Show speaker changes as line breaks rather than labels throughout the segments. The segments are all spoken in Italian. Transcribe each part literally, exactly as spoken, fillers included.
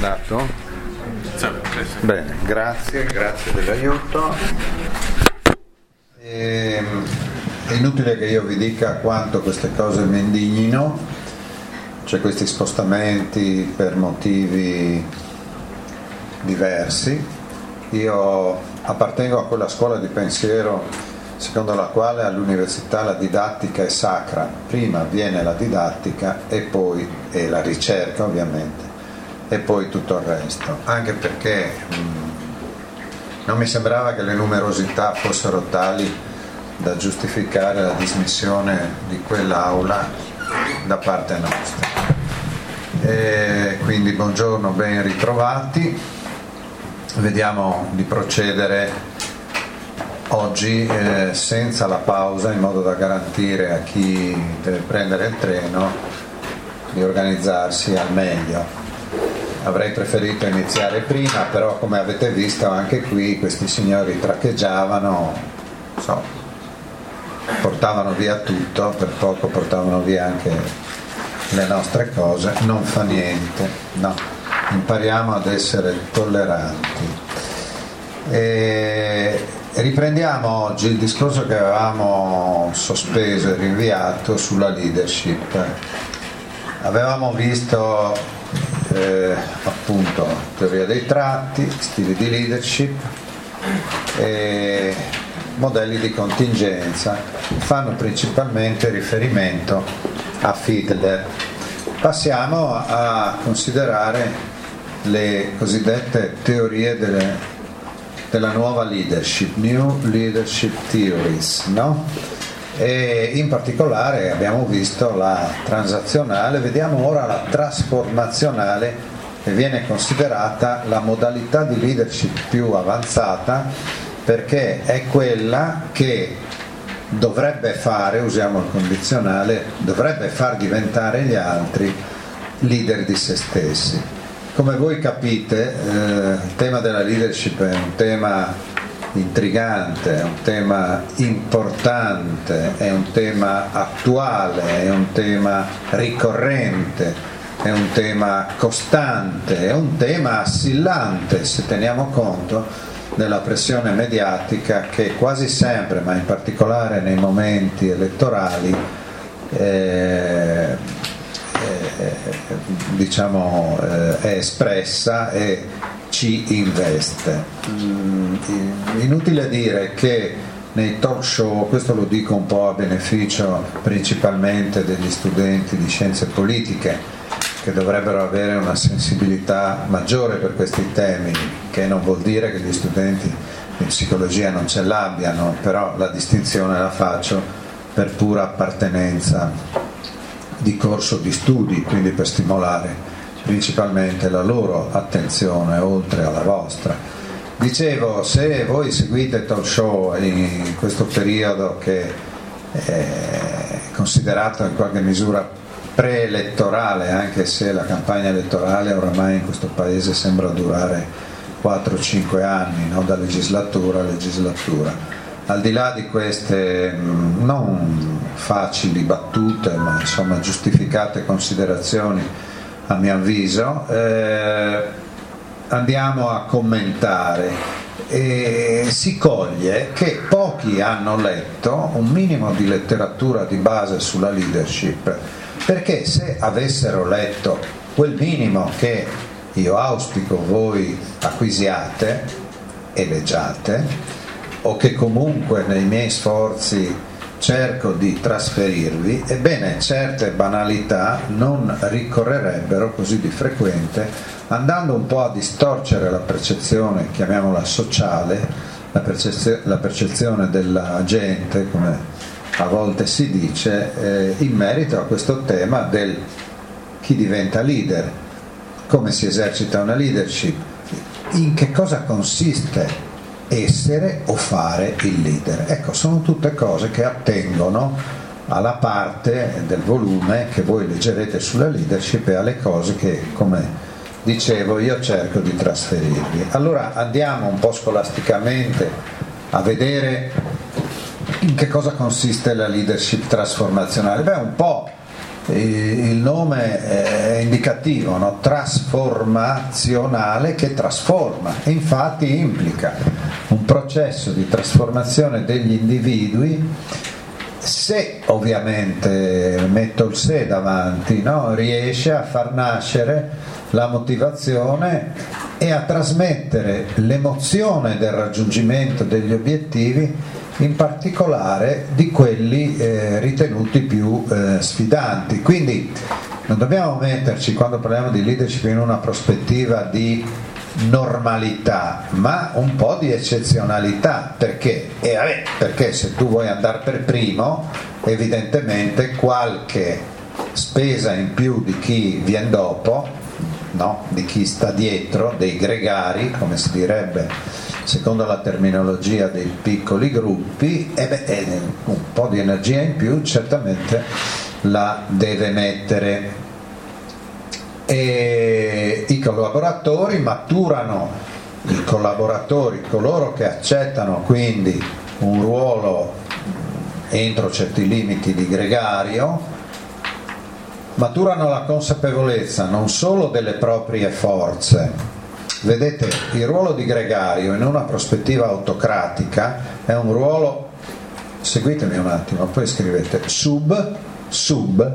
andato? Bene, grazie, grazie dell'aiuto. E, è inutile che io vi dica quanto queste cose mi indignino, cioè questi spostamenti per motivi diversi. Io appartengo a quella scuola di pensiero secondo la quale all'università la didattica è sacra, prima viene la didattica e poi e la ricerca ovviamente e poi tutto il resto, anche perché mh, non mi sembrava che le numerosità fossero tali da giustificare la dismissione di quell'aula da parte nostra. E quindi buongiorno, ben ritrovati, vediamo di procedere oggi eh, senza la pausa, in modo da garantire a chi deve prendere il treno di organizzarsi al meglio. Avrei preferito iniziare prima, però come avete visto anche qui questi signori traccheggiavano, so, portavano via tutto, per poco portavano via anche le nostre cose, non fa niente, no, impariamo ad essere tolleranti. E riprendiamo oggi il discorso che avevamo sospeso e rinviato sulla leadership. Avevamo visto eh, appunto teoria dei tratti, stili di leadership e modelli di contingenza, fanno principalmente riferimento a Fiedler. Passiamo a considerare le cosiddette teorie delle della nuova leadership, New Leadership Theories, no? E in particolare abbiamo visto la transazionale, vediamo ora la trasformazionale, che viene considerata la modalità di leadership più avanzata perché è quella che dovrebbe fare, usiamo il condizionale, dovrebbe far diventare gli altri leader di se stessi. Come voi capite, eh, il tema della leadership è un tema intrigante, è un tema importante, è un tema attuale, è un tema ricorrente, è un tema costante, è un tema assillante se teniamo conto della pressione mediatica che quasi sempre, ma in particolare nei momenti elettorali, eh, Eh, diciamo eh, è espressa e ci investe. Mm, inutile dire che nei talk show, questo lo dico un po' a beneficio principalmente degli studenti di scienze politiche che dovrebbero avere una sensibilità maggiore per questi temi, che non vuol dire che gli studenti di psicologia non ce l'abbiano, però la distinzione la faccio per pura appartenenza di corso di studi, quindi per stimolare principalmente la loro attenzione oltre alla vostra. Dicevo, se voi seguite talk show in questo periodo che è considerato in qualche misura preelettorale, anche se la campagna elettorale oramai in questo paese sembra durare quattro cinque anni, no? Da legislatura a legislatura, al di là di queste non facili battute ma insomma giustificate considerazioni a mio avviso, eh, andiamo a commentare e si coglie che pochi hanno letto un minimo di letteratura di base sulla leadership, perché se avessero letto quel minimo che io auspico voi acquisiate e leggiate, o che comunque nei miei sforzi cerco di trasferirvi, ebbene certe banalità non ricorrerebbero così di frequente, andando un po' a distorcere la percezione, chiamiamola sociale, la, percezio- la percezione della gente, come a volte si dice, eh, in merito a questo tema del chi diventa leader, come si esercita una leadership, in che cosa consiste essere o fare il leader. Ecco, sono tutte cose che attengono alla parte del volume che voi leggerete sulla leadership e alle cose che, come dicevo, io cerco di trasferirvi. Allora andiamo un po' scolasticamente a vedere in che cosa consiste la leadership trasformazionale. Beh, un po' il nome è indicativo, no? Trasformazionale, che trasforma, e infatti implica un processo di trasformazione degli individui, se ovviamente, metto il se davanti, no? Riesce a far nascere la motivazione e a trasmettere l'emozione del raggiungimento degli obiettivi, in particolare di quelli eh, ritenuti più eh, sfidanti. Quindi non dobbiamo metterci, quando parliamo di leadership, in una prospettiva di normalità, ma un po' di eccezionalità. Perché? Eh, vabbè, perché se tu vuoi andare per primo, evidentemente qualche spesa in più di chi viene dopo, no? Di chi sta dietro, dei gregari, come si direbbe secondo la terminologia dei piccoli gruppi, e beh, eh, un po' di energia in più certamente la deve mettere. E i collaboratori maturano, i collaboratori, coloro che accettano quindi un ruolo entro certi limiti di gregario, maturano la consapevolezza non solo delle proprie forze. Vedete, il ruolo di gregario in una prospettiva autocratica è un ruolo, seguitemi un attimo, poi scrivete sub, sub,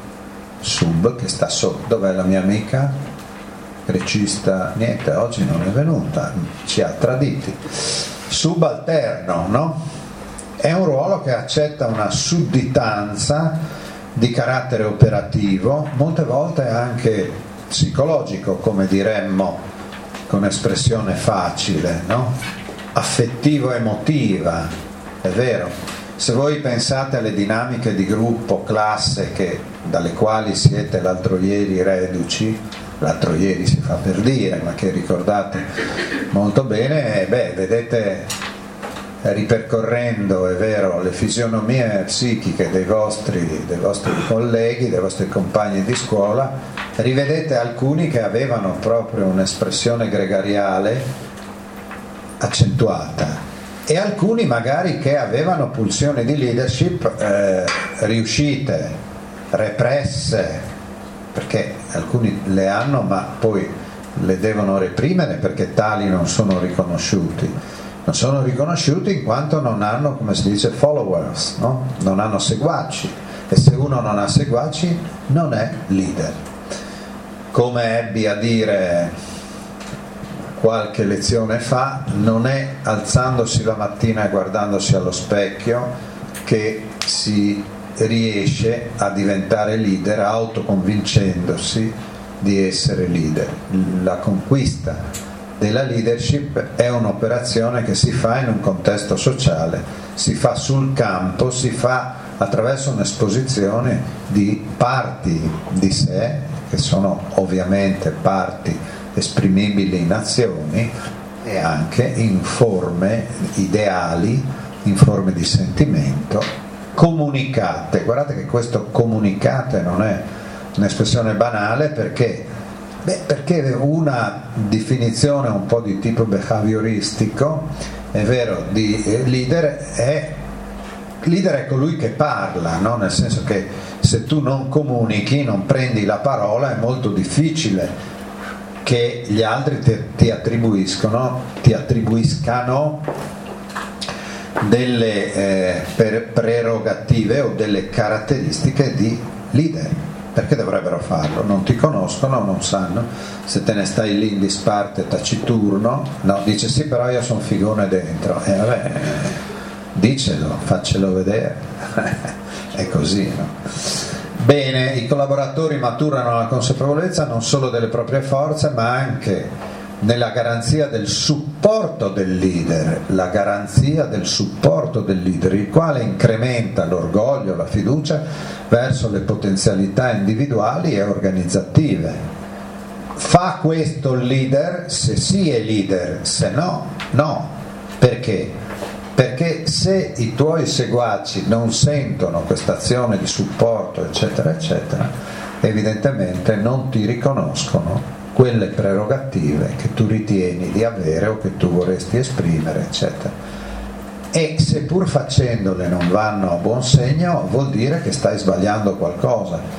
sub che sta sotto. Dov'è la mia amica? Grecista, niente, oggi non è venuta, ci ha traditi. Subalterno, no? È un ruolo che accetta una sudditanza di carattere operativo, molte volte anche psicologico, come diremmo con espressione facile, no? Affettivo-emotiva, è vero. Se voi pensate alle dinamiche di gruppo, classe, che, dalle quali siete l'altro ieri reduci, l'altro ieri si fa per dire, ma che ricordate molto bene, beh, vedete, ripercorrendo, è vero, le fisionomie psichiche dei vostri, dei vostri colleghi, dei vostri compagni di scuola, rivedete alcuni che avevano proprio un'espressione gregariale accentuata, e alcuni magari che avevano pulsioni di leadership eh, riuscite, represse, perché alcuni le hanno ma poi le devono reprimere perché tali non sono riconosciuti. Non sono riconosciuti in quanto non hanno, come si dice, followers, no? Non hanno seguaci, e se uno non ha seguaci non è leader. Come ebbi a dire qualche lezione fa, non è alzandosi la mattina e guardandosi allo specchio che si riesce a diventare leader autoconvincendosi di essere leader. La conquista della leadership è un'operazione che si fa in un contesto sociale, si fa sul campo, si fa attraverso un'esposizione di parti di sé, che sono ovviamente parti esprimibili in azioni, e anche in forme ideali, in forme di sentimento, comunicate. Guardate che questo comunicate non è un'espressione banale, perché Beh, perché una definizione un po' di tipo behavioristico, è vero, di leader è leader è colui che parla, no? Nel senso che se tu non comunichi, non prendi la parola, è molto difficile che gli altri ti, ti attribuiscono ti attribuiscano delle eh, per, prerogative o delle caratteristiche di leader. Perché dovrebbero farlo? Non ti conoscono, non sanno. Se te ne stai lì in disparte taciturno, no, dice sì, però io sono figone dentro, e eh, vabbè, dicelo, faccelo vedere. È così, no? Bene, i collaboratori maturano la consapevolezza non solo delle proprie forze, ma anche nella garanzia del supporto del leader, la garanzia del supporto del leader, il quale incrementa l'orgoglio, la fiducia verso le potenzialità individuali e organizzative. Fa questo il leader se sì è leader, se no, no. Perché? Perché se i tuoi seguaci non sentono questa azione di supporto, eccetera, eccetera, evidentemente non ti riconoscono quelle prerogative che tu ritieni di avere o che tu vorresti esprimere, eccetera. E se pur facendole non vanno a buon segno, vuol dire che stai sbagliando qualcosa.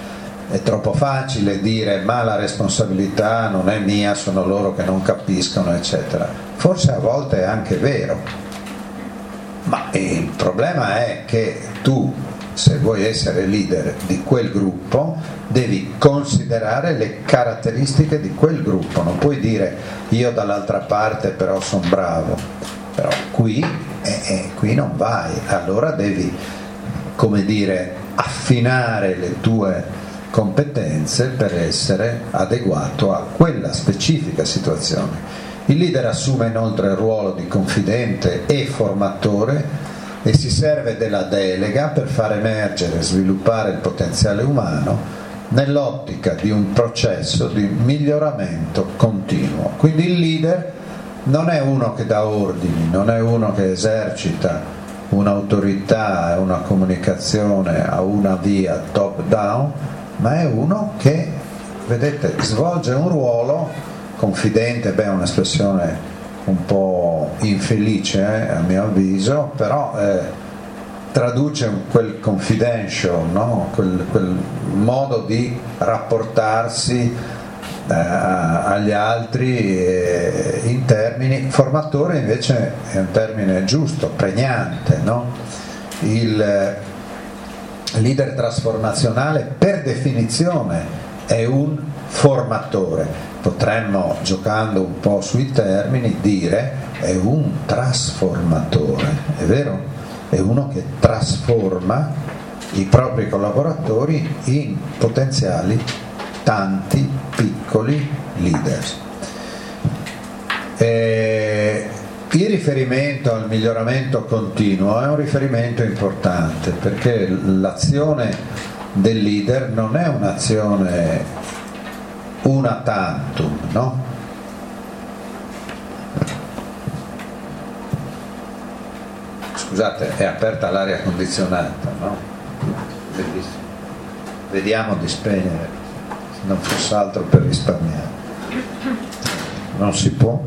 è troppo facile dire ma la responsabilità non è mia, sono loro che non capiscono, eccetera. Forse a volte è anche vero, ma il problema è che tu, se vuoi essere leader di quel gruppo, devi considerare le caratteristiche di quel gruppo. Non puoi dire io dall'altra parte però sono bravo, però qui, eh, eh, qui non vai. Allora devi, come dire, affinare le tue competenze per essere adeguato a quella specifica situazione. Il leader assume inoltre il ruolo di confidente e formatore e si serve della delega per far emergere e sviluppare il potenziale umano nell'ottica di un processo di miglioramento continuo. Quindi il leader non è uno che dà ordini, non è uno che esercita un'autorità e una comunicazione a una via top down, ma è uno che, vedete, svolge un ruolo confidente. Beh, è un'espressione un po' infelice eh, a mio avviso, però eh, traduce quel confidential, no? quel, quel modo di rapportarsi eh, agli altri eh, in termini. Formatore invece è un termine giusto, pregnante, no? Il leader trasformazionale per definizione è un formatore. Potremmo, giocando un po' sui termini, dire è un trasformatore, è vero? È uno che trasforma i propri collaboratori in potenziali tanti piccoli leader. E il riferimento al miglioramento continuo è un riferimento importante, perché l'azione del leader non è un'azione una tantum, no? Scusate, è aperta l'aria condizionata, no? Bellissimo. Vediamo di spegnere, se non fosse altro per risparmiare. Non si può?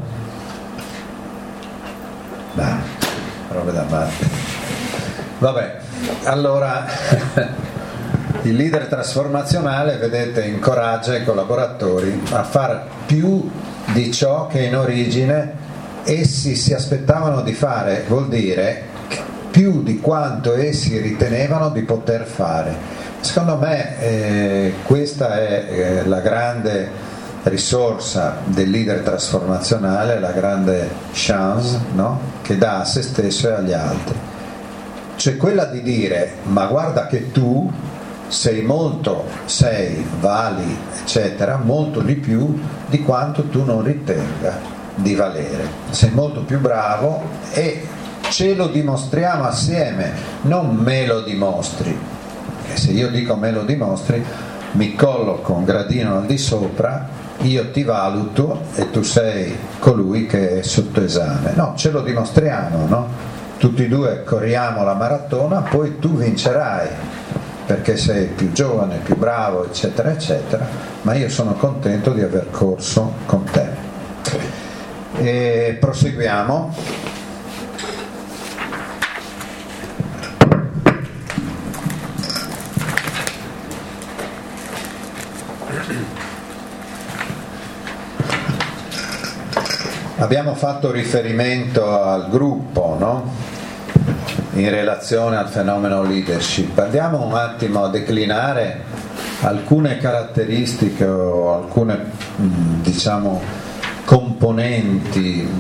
Beh, robe da male. Vabbè, allora il leader trasformazionale, vedete, incoraggia i collaboratori a fare più di ciò che in origine essi si aspettavano di fare, vuol dire più di quanto essi ritenevano di poter fare. Secondo me eh, questa è eh, la grande risorsa del leader trasformazionale, la grande chance, no? Che dà a se stesso e agli altri, cioè quella di dire ma guarda che tu sei molto, sei, vali, eccetera, molto di più di quanto tu non ritenga di valere, sei molto più bravo e ce lo dimostriamo assieme, non me lo dimostri, perché se io dico me lo dimostri mi colloco un gradino al di sopra, io ti valuto e tu sei colui che è sotto esame. No, ce lo dimostriamo, no? Tutti e due corriamo la maratona, poi tu vincerai perché sei più giovane, più bravo, eccetera, eccetera, ma io sono contento di aver corso con te. E proseguiamo. Abbiamo fatto riferimento al gruppo, no? In relazione al fenomeno leadership. Andiamo un attimo a declinare alcune caratteristiche o alcune, diciamo, componenti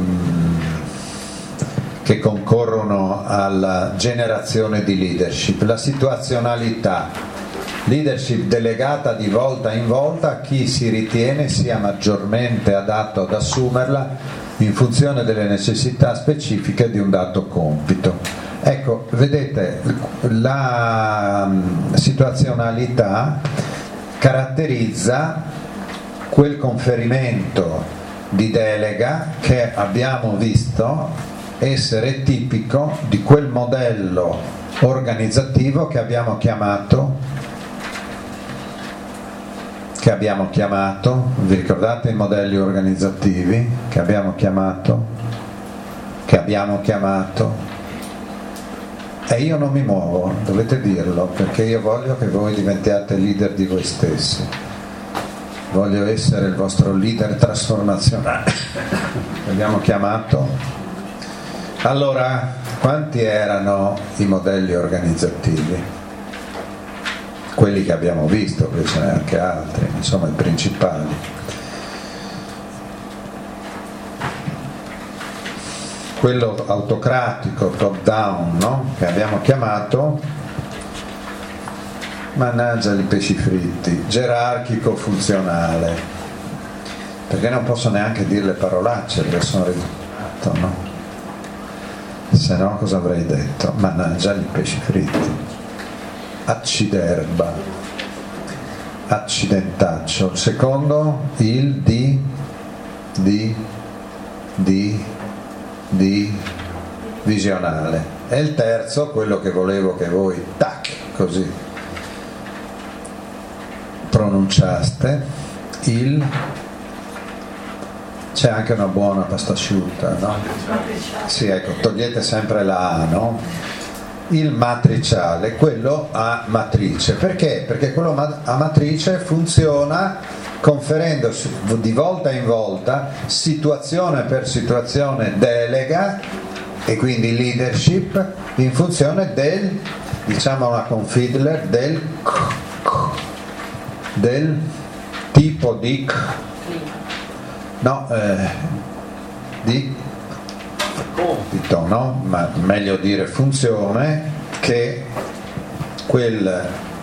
che concorrono alla generazione di leadership. La situazionalità, leadership delegata di volta in volta a chi si ritiene sia maggiormente adatto ad assumerla in funzione delle necessità specifiche di un dato compito. Ecco, vedete, la situazionalità caratterizza quel conferimento di delega che abbiamo visto essere tipico di quel modello organizzativo che abbiamo chiamato che abbiamo chiamato, vi ricordate i modelli organizzativi che abbiamo chiamato che abbiamo chiamato E io non mi muovo, dovete dirlo, perché io voglio che voi diventiate leader di voi stessi. Voglio essere il vostro leader trasformazionale. L'abbiamo chiamato. Allora, quanti erano i modelli organizzativi? Quelli che abbiamo visto, poi ce n'è anche altri, insomma i principali. Quello autocratico, top down, no? Che abbiamo chiamato, mannaggia i pesci fritti, gerarchico funzionale, perché non posso neanche dire le parolacce perché sono ridotto, no? Se no cosa avrei detto? Mannaggia i pesci fritti, acciderba, accidentaccio. Il secondo, il di di di di visionale, e il terzo, quello che volevo che voi tac così pronunciaste, il, c'è anche una buona pasta asciutta, no? Sì, ecco, togliete sempre la A, no? Il matriciale, quello a matrice. Perché? Perché quello a matrice funziona conferendo di volta in volta, situazione per situazione, delega e quindi leadership in funzione del, diciamo una confidler, del del tipo di no eh, di compito, no? Ma meglio dire funzione che quel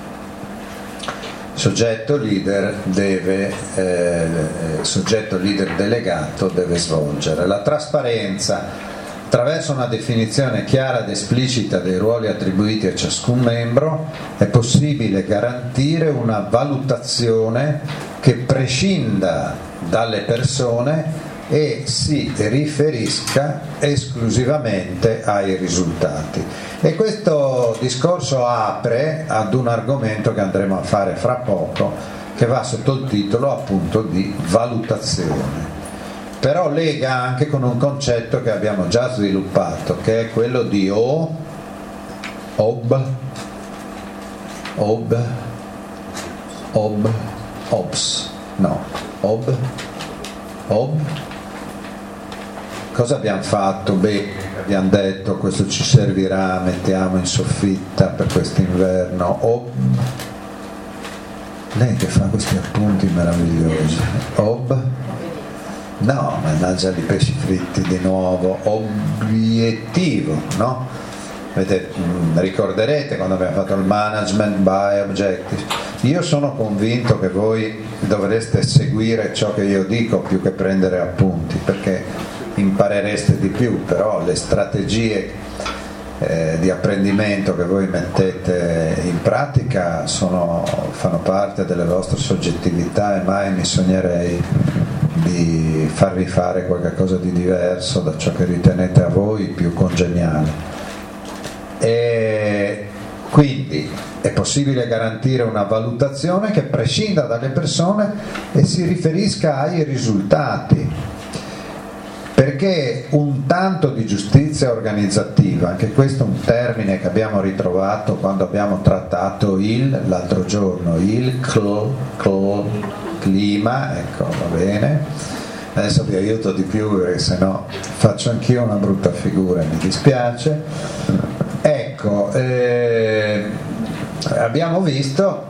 soggetto leader deve eh, soggetto leader delegato deve svolgere. La trasparenza, attraverso una definizione chiara ed esplicita dei ruoli attribuiti a ciascun membro, è possibile garantire una valutazione che prescinda dalle persone e si riferisca esclusivamente ai risultati. E questo discorso apre ad un argomento che andremo a fare fra poco, che va sotto il titolo appunto di valutazione. Però lega anche con un concetto che abbiamo già sviluppato, che è quello di O, ob, ob, ob, obs, no, ob, ob. Cosa abbiamo fatto? Beh, abbiamo detto questo ci servirà, mettiamo in soffitta per quest'inverno. Ob. Lei che fa questi appunti meravigliosi. Ob. No, mannaggia di pesci fritti di nuovo. Obiettivo, no? Vedete, ricorderete quando abbiamo fatto il management by objectives. Io sono convinto che voi dovreste seguire ciò che io dico più che prendere appunti, perché imparereste di più, però le strategie eh, di apprendimento che voi mettete in pratica sono, fanno parte delle vostre soggettività, e mai mi sognerei di farvi fare qualcosa di diverso da ciò che ritenete a voi più congeniale. E quindi è possibile garantire una valutazione che prescinda dalle persone e si riferisca ai risultati, perché un tanto di giustizia organizzativa, anche questo è un termine che abbiamo ritrovato quando abbiamo trattato il, l'altro giorno, il cl, cl, clima, ecco, va bene, adesso vi aiuto di più perché sennò faccio anch'io una brutta figura, mi dispiace. Ecco, eh, abbiamo visto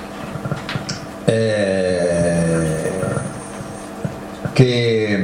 eh, che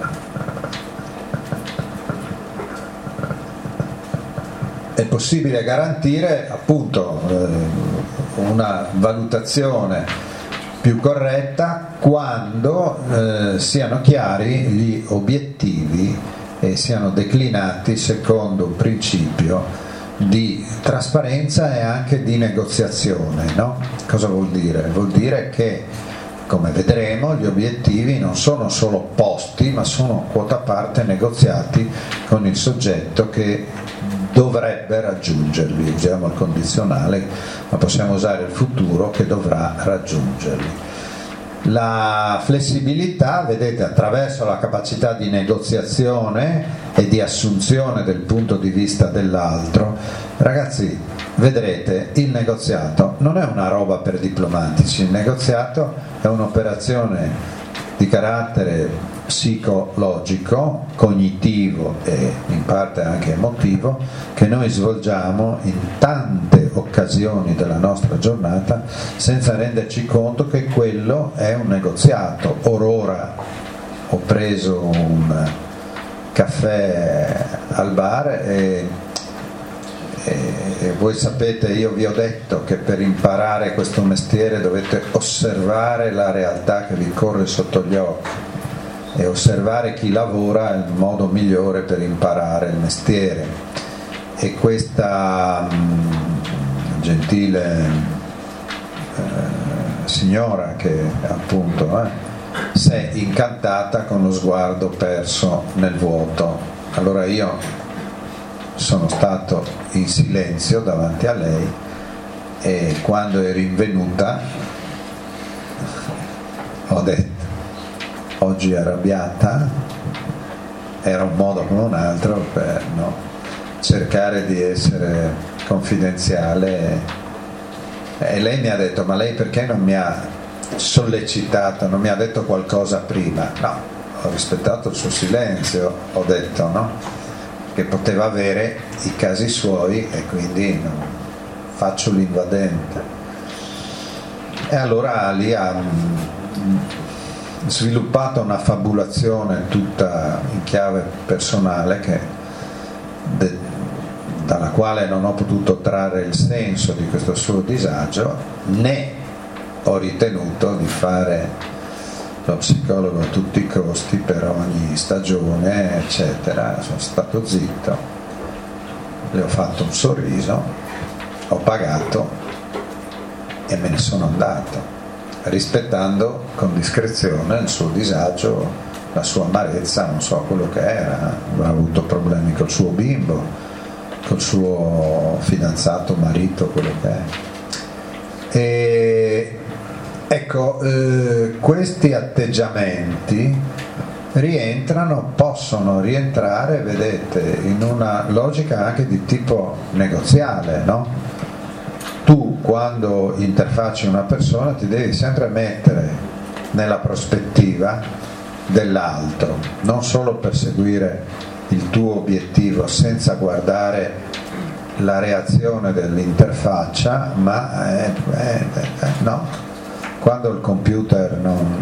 è possibile garantire appunto eh, una valutazione più corretta quando eh, siano chiari gli obiettivi e siano declinati secondo un principio di trasparenza e anche di negoziazione, no? Cosa vuol dire? Vuol dire che, come vedremo, gli obiettivi non sono solo posti, ma sono quota parte negoziati con il soggetto che dovrebbe raggiungerli. Usiamo il condizionale, ma possiamo usare il futuro, che dovrà raggiungerli. La flessibilità, vedete, attraverso la capacità di negoziazione e di assunzione del punto di vista dell'altro. Ragazzi, vedrete, il negoziato non è una roba per diplomatici, il negoziato è un'operazione di carattere psicologico, cognitivo e in parte anche emotivo, che noi svolgiamo in tante occasioni della nostra giornata senza renderci conto che quello è un negoziato. Orora ho preso un caffè al bar e, e, e voi sapete, io vi ho detto che per imparare questo mestiere dovete osservare la realtà che vi corre sotto gli occhi, e osservare chi lavora è il modo migliore per imparare il mestiere. E questa mh, gentile eh, signora che appunto eh, si è incantata con lo sguardo perso nel vuoto. Allora io sono stato in silenzio davanti a lei e quando è rinvenuta ho detto: oggi è arrabbiata? Era un modo come un altro per no, cercare di essere confidenziale, e lei mi ha detto: ma lei perché non mi ha sollecitato, non mi ha detto qualcosa prima? No, ho rispettato il suo silenzio, ho detto no, che poteva avere i casi suoi e quindi non faccio l'invadente. E allora lì ha sviluppato una fabulazione tutta in chiave personale che, de, dalla quale non ho potuto trarre il senso di questo suo disagio, né ho ritenuto di fare lo psicologo a tutti i costi per ogni stagione eccetera. Sono stato zitto, le ho fatto un sorriso, ho pagato e me ne sono andato, rispettando con discrezione il suo disagio, la sua amarezza, non so quello che era, aveva avuto problemi col suo bimbo, col suo fidanzato, marito, quello che è. E ecco, eh, questi atteggiamenti rientrano, possono rientrare, vedete, in una logica anche di tipo negoziale, no? Tu quando interfacci una persona ti devi sempre mettere nella prospettiva dell'altro, non solo perseguire il tuo obiettivo senza guardare la reazione dell'interfaccia, ma eh, eh, eh, no, quando il computer non,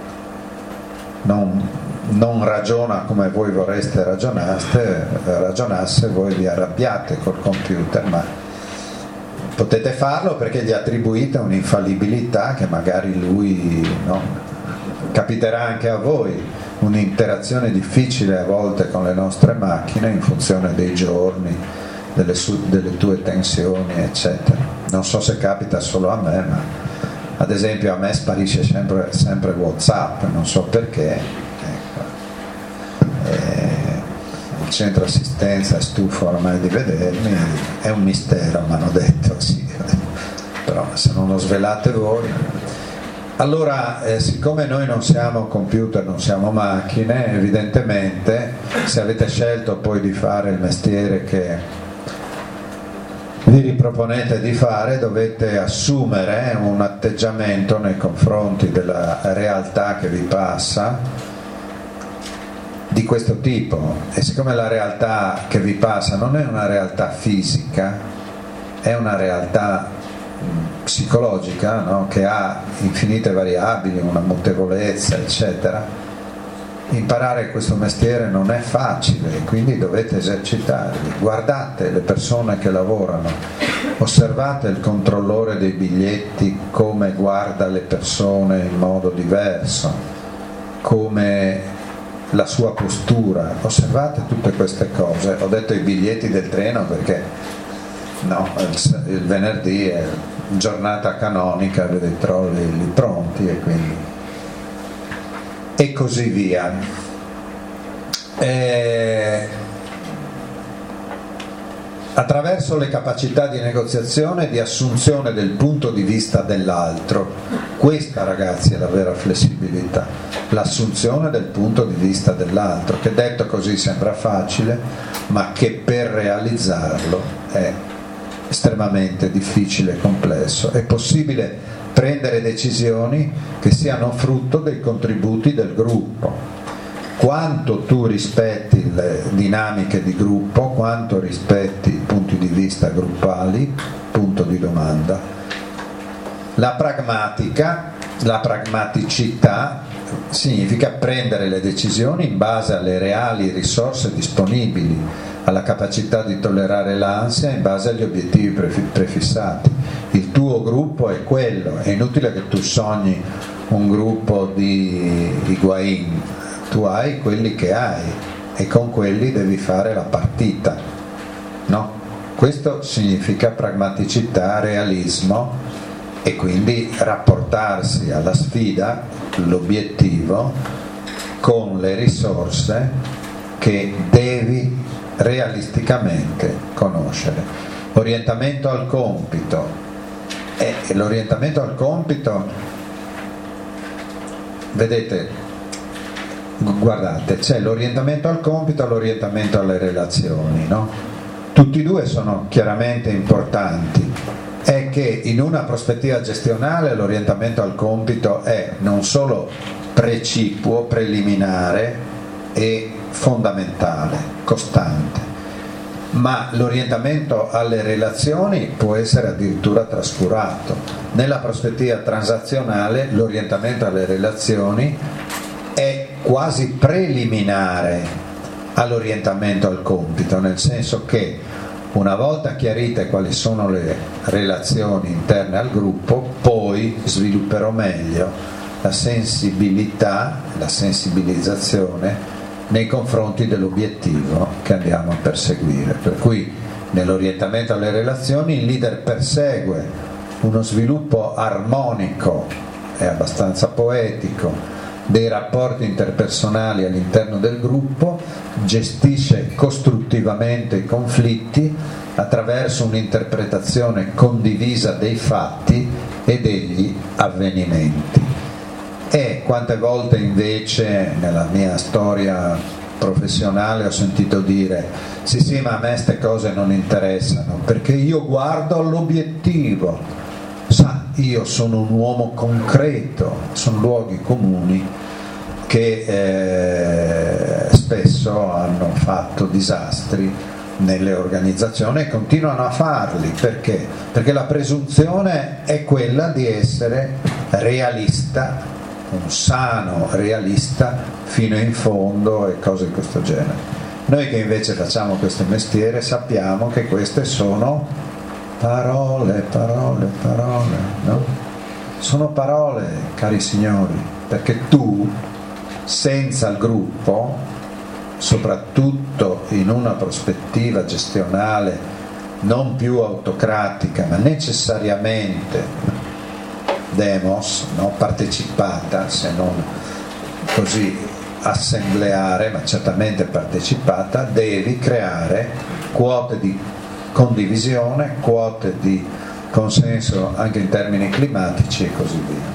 non, non ragiona come voi vorreste ragionaste, ragionasse, voi vi arrabbiate col computer, ma potete farlo perché gli attribuite un'infallibilità che magari lui no. Capiterà anche a voi un'interazione difficile a volte con le nostre macchine in funzione dei giorni, delle, su- delle tue tensioni eccetera. Non so se capita solo a me, ma ad esempio a me sparisce sempre, sempre WhatsApp, non so perché, ecco. E il centro assistenza è stufo ormai di vedermi, è un mistero, mi hanno detto, sì, però se non lo svelate voi. Allora, eh, siccome noi non siamo computer, non siamo macchine, evidentemente se avete scelto poi di fare il mestiere che vi riproponete di fare, dovete assumere un atteggiamento nei confronti della realtà che vi passa di questo tipo. E siccome la realtà che vi passa non è una realtà fisica, è una realtà psicologica, no? Che ha infinite variabili, una mutevolezza eccetera, imparare questo mestiere non è facile, quindi dovete esercitarvi. Guardate le persone che lavorano, osservate il controllore dei biglietti come guarda le persone in modo diverso, come la sua postura, osservate tutte queste cose. Ho detto i biglietti del treno perché no, il, il venerdì è giornata canonica, avete i trolley lì pronti e quindi e così via. E attraverso le capacità di negoziazione e di assunzione del punto di vista dell'altro. Questa, ragazzi, è la vera flessibilità, l'assunzione del punto di vista dell'altro, che detto così sembra facile, ma che per realizzarlo è estremamente difficile e complesso. È possibile prendere decisioni che siano frutto dei contributi del gruppo. Quanto tu rispetti le dinamiche di gruppo, quanto rispetti i punti di vista gruppali, punto di domanda. La pragmatica, la pragmaticità significa prendere le decisioni in base alle reali risorse disponibili, alla capacità di tollerare l'ansia, in base agli obiettivi prefissati. Il tuo gruppo è quello, è inutile che tu sogni un gruppo di Higuain, tu hai quelli che hai e con quelli devi fare la partita, no? Questo significa pragmaticità, realismo e quindi rapportarsi alla sfida, l'obiettivo, con le risorse che devi realisticamente conoscere. Orientamento al compito. E l'orientamento al compito, vedete, guardate, c'è l'orientamento al compito e l'orientamento alle relazioni, no? Tutti e due sono chiaramente importanti. È che in una prospettiva gestionale l'orientamento al compito è non solo precipuo, preliminare e fondamentale, costante, ma l'orientamento alle relazioni può essere addirittura trascurato. Nella prospettiva transazionale l'orientamento alle relazioni è quasi preliminare all'orientamento al compito, nel senso che una volta chiarite quali sono le relazioni interne al gruppo, poi svilupperò meglio la sensibilità, la sensibilizzazione nei confronti dell'obiettivo che andiamo a perseguire. Per cui nell'orientamento alle relazioni il leader persegue uno sviluppo armonico e abbastanza poetico dei rapporti interpersonali all'interno del gruppo, gestisce costruttivamente i conflitti attraverso un'interpretazione condivisa dei fatti e degli avvenimenti. E quante volte invece nella mia storia professionale ho sentito dire sì sì ma a me queste cose non interessano perché io guardo all'obiettivo, sa, io sono un uomo concreto. Sono luoghi comuni che eh, spesso hanno fatto disastri nelle organizzazioni e continuano a farli. Perché? Perché la presunzione è quella di essere realista, un sano realista fino in fondo e cose di questo genere. Noi che invece facciamo questo mestiere sappiamo che queste sono parole, parole, parole, no? Sono parole, cari signori, perché tu senza il gruppo, soprattutto in una prospettiva gestionale non più autocratica ma necessariamente demos, no? Partecipata, se non così assembleare, ma certamente partecipata, devi creare quote di condivisione, quote di consenso anche in termini climatici e così via.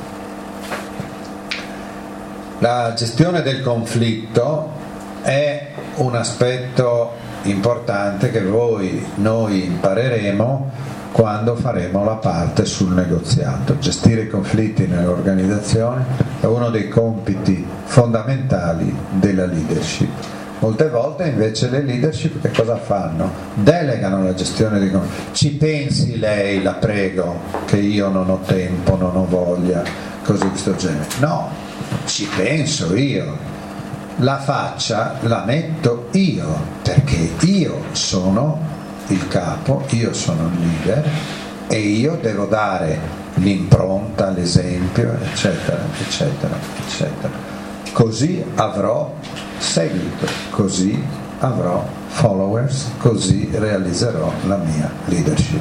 La gestione del conflitto è un aspetto importante che voi, noi impareremo quando faremo la parte sul negoziato. Gestire i conflitti nell'organizzazione è uno dei compiti fondamentali della leadership. Molte volte invece le leadership che cosa fanno? Delegano la gestione dei conflitti. Ci pensi lei, la prego, che io non ho tempo, non ho voglia, cose di questo genere. No, ci penso io. La faccia la metto io, perché io sono il capo, io sono il leader e io devo dare l'impronta, l'esempio, eccetera, eccetera, eccetera. Così avrò seguito, così avrò followers, così realizzerò la mia leadership.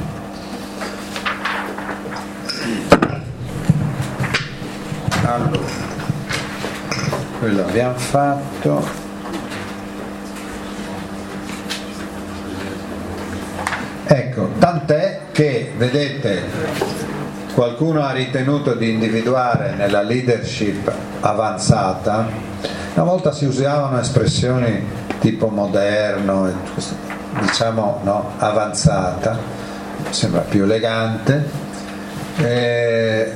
Allora, quello abbiamo fatto. Ecco, tant'è che, vedete, qualcuno ha ritenuto di individuare nella leadership avanzata, una volta si usavano espressioni tipo moderno, diciamo no, avanzata, sembra più elegante, eh,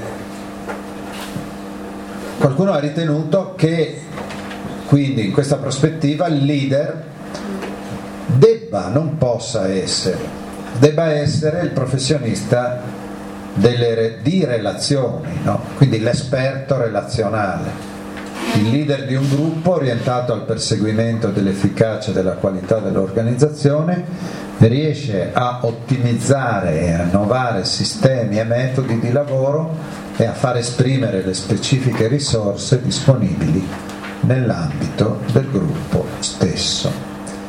qualcuno ha ritenuto che quindi in questa prospettiva il leader debba, non possa essere, debba essere il professionista delle, di relazioni, no? Quindi l'esperto relazionale, il leader di un gruppo orientato al perseguimento dell'efficacia e della qualità dell'organizzazione riesce a ottimizzare e a innovare sistemi e metodi di lavoro e a far esprimere le specifiche risorse disponibili nell'ambito del gruppo stesso.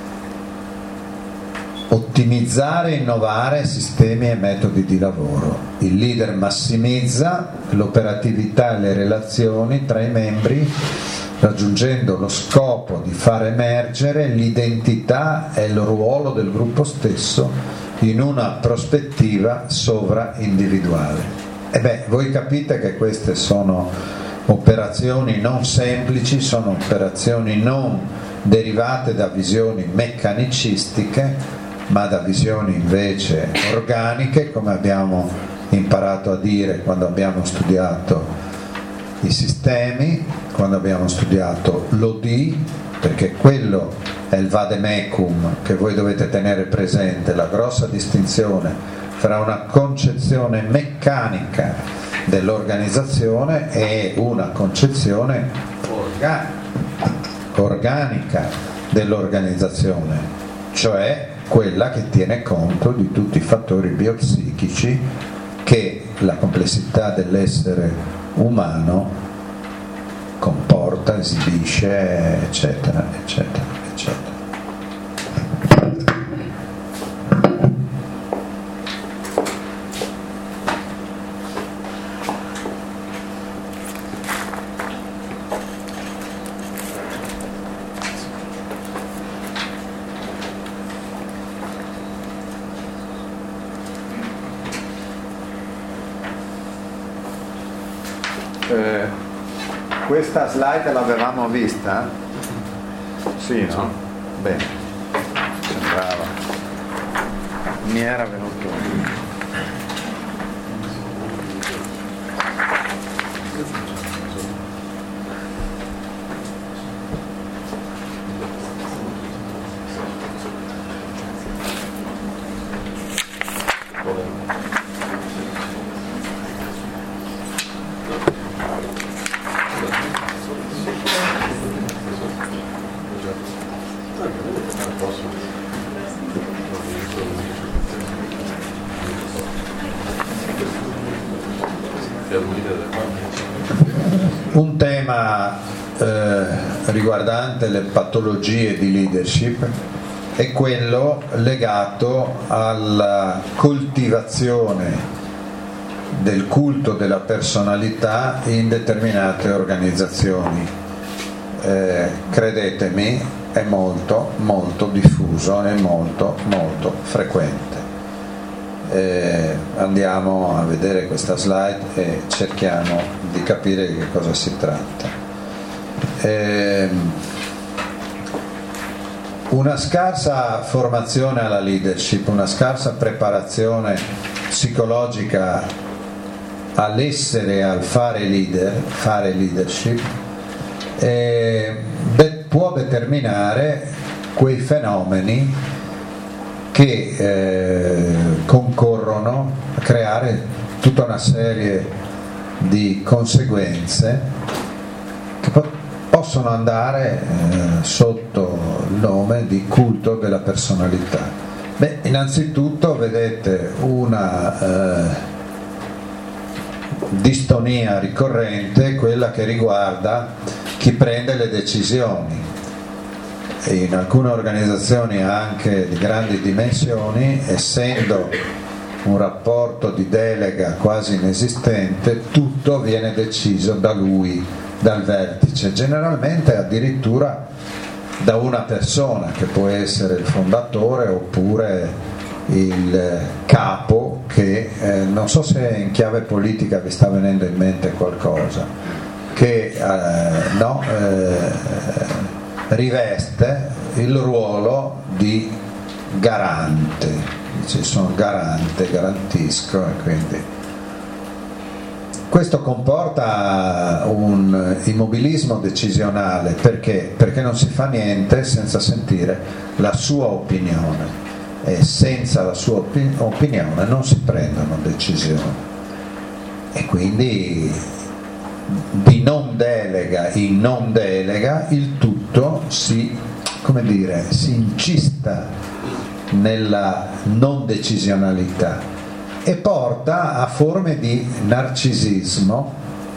Ottimizzare e innovare sistemi e metodi di lavoro. Il leader massimizza l'operatività e le relazioni tra i membri, raggiungendo lo scopo di far emergere l'identità e il ruolo del gruppo stesso in una prospettiva sovraindividuale. E beh, voi capite che queste sono operazioni non semplici, sono operazioni non derivate da visioni meccanicistiche, ma da visioni invece organiche, come abbiamo imparato a dire quando abbiamo studiato i sistemi, quando abbiamo studiato l'O D, perché quello è il vademecum che voi dovete tenere presente, la grossa distinzione fra una concezione meccanica dell'organizzazione e una concezione orga- organica dell'organizzazione, cioè quella che tiene conto di tutti i fattori biopsichici che la complessità dell'essere umano comporta, esibisce, eccetera, eccetera, eccetera. Eh, questa slide l'avevamo vista? Sì, no? Bene, sembrava, mi era venuto. Un tema eh, riguardante le patologie di leadership è quello legato alla coltivazione del culto della personalità in determinate organizzazioni. Eh, credetemi, è molto molto diffuso e molto molto frequente. Eh, andiamo a vedere questa slide e cerchiamo di capire di che cosa si tratta. Eh, una scarsa formazione alla leadership, una scarsa preparazione psicologica all'essere e al fare leader, fare leadership, eh, de- può determinare quei fenomeni che eh, concorrono a creare tutta una serie di conseguenze che po- possono andare eh, sotto il nome di culto della personalità. Beh, innanzitutto vedete una eh, distonia ricorrente, quella che riguarda chi prende le decisioni. In alcune organizzazioni anche di grandi dimensioni, essendo un rapporto di delega quasi inesistente, tutto viene deciso da lui, dal vertice, generalmente addirittura da una persona che può essere il fondatore oppure il capo che, eh, non so se in chiave politica vi sta venendo in mente qualcosa, che eh, no, eh, riveste il ruolo di garante, dice sono garante, garantisco, e quindi questo comporta un immobilismo decisionale. Perché? Perché non si fa niente senza sentire la sua opinione, e senza la sua opi- opinione non si prendono decisioni, e quindi di non delega in non delega il tutto si, come dire, si incista nella non decisionalità e porta a forme di narcisismo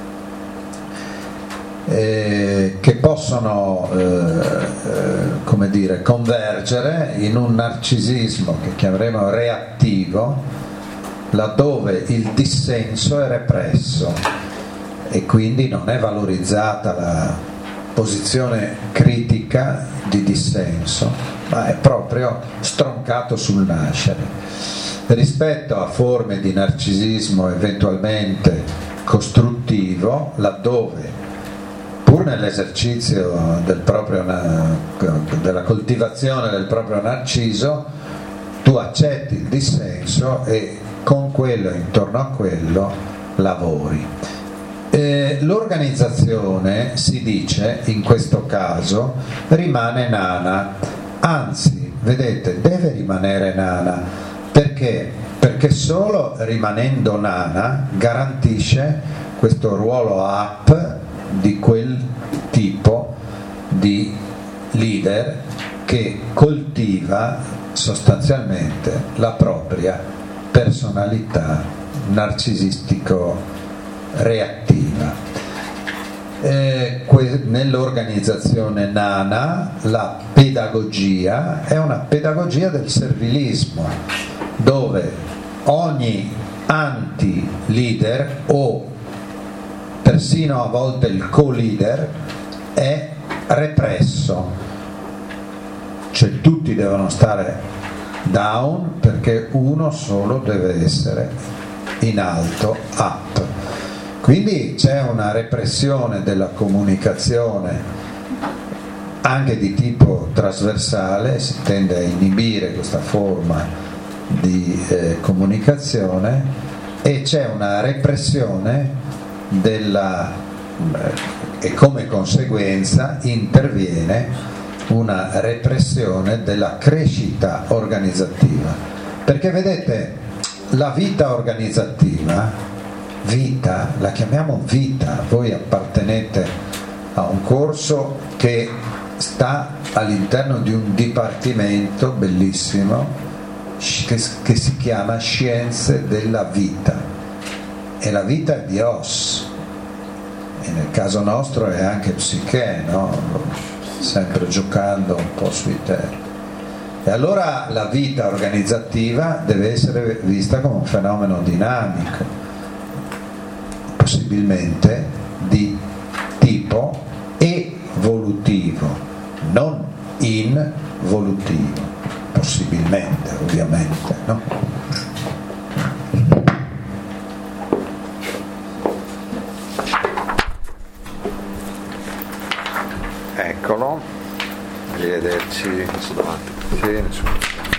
eh, che possono eh, eh, come dire, convergere in un narcisismo che chiameremo reattivo, laddove il dissenso è represso e quindi non è valorizzata la posizione critica di dissenso, ma è proprio stroncato sul nascere. Rispetto a forme di narcisismo eventualmente costruttivo, laddove pur nell'esercizio del proprio, della coltivazione del proprio narciso, tu accetti il dissenso e con quello, intorno a quello, lavori. Eh, l'organizzazione, si dice, in questo caso rimane nana, anzi, vedete, deve rimanere nana. Perché? Perché solo rimanendo nana garantisce questo ruolo up di quel tipo di leader che coltiva sostanzialmente la propria personalità narcisistico-reattiva. Eh, que- nell'organizzazione nana la pedagogia è una pedagogia del servilismo, dove ogni anti-leader o persino a volte il co-leader è represso, cioè tutti devono stare down perché uno solo deve essere in alto, up. Quindi c'è una repressione della comunicazione anche di tipo trasversale, si tende a inibire questa forma di eh, comunicazione, e c'è una repressione della eh, e come conseguenza interviene una repressione della crescita organizzativa, perché vedete la vita organizzativa, vita, la chiamiamo vita, voi appartenete a un corso che sta all'interno di un dipartimento bellissimo che, che si chiama Scienze della Vita, e la vita è Dios, e nel caso nostro è anche psiche, no? Sempre giocando un po' sui termini. E allora la vita organizzativa deve essere vista come un fenomeno dinamico, possibilmente di tipo evolutivo, non involutivo, possibilmente, ovviamente, no? Eccolo, arrivederci.
Passo davanti.
Sì, nessuno.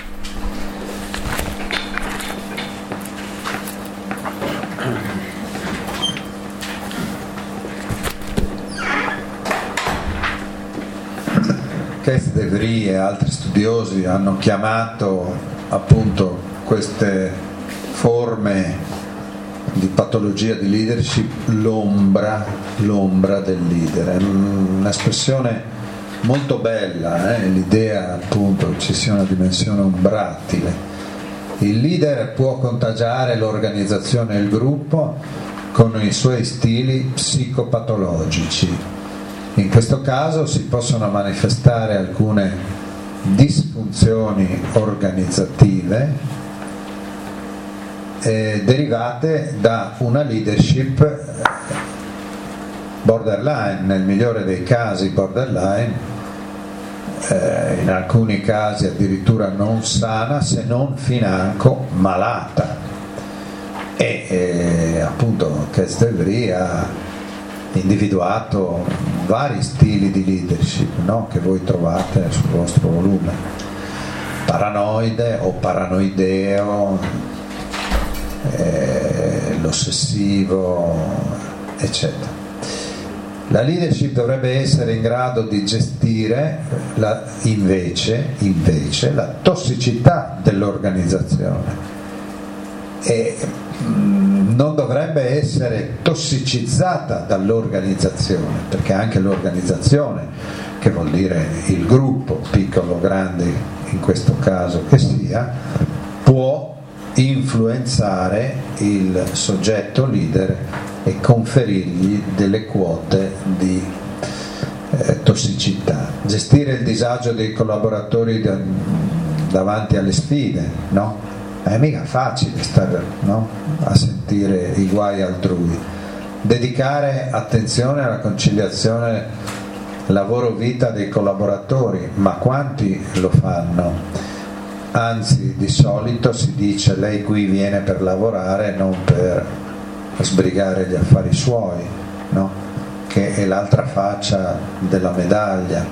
Keith De Vries e altri studiosi hanno chiamato appunto queste forme di patologia di leadership l'ombra, l'ombra del leader. È un'espressione molto bella, eh? L'idea appunto che ci sia una dimensione ombratile. Il leader può contagiare l'organizzazione e il gruppo con i suoi stili psicopatologici. In questo caso si possono manifestare alcune disfunzioni organizzative eh, derivate da una leadership borderline, nel migliore dei casi borderline, eh, in alcuni casi addirittura non sana, se non financo malata. E eh, appunto Castelvry ha individuato vari stili di leadership, no? Che voi trovate sul vostro volume: paranoide o paranoideo, eh, l'ossessivo, eccetera. La leadership dovrebbe essere in grado di gestire la, invece, invece la tossicità dell'organizzazione e mh, non dovrebbe essere tossicizzata dall'organizzazione, perché anche l'organizzazione, che vuol dire il gruppo, piccolo o grande in questo caso che sia, può influenzare il soggetto leader e conferirgli delle quote di eh, tossicità. Gestire il disagio dei collaboratori da, davanti alle sfide, no? È mica facile stare, no? A sentire i guai altrui. Dedicare attenzione alla conciliazione lavoro-vita dei collaboratori, ma quanti lo fanno? Anzi, di solito si dice: lei qui viene per lavorare, non per sbrigare gli affari suoi, no? Che è l'altra faccia della medaglia.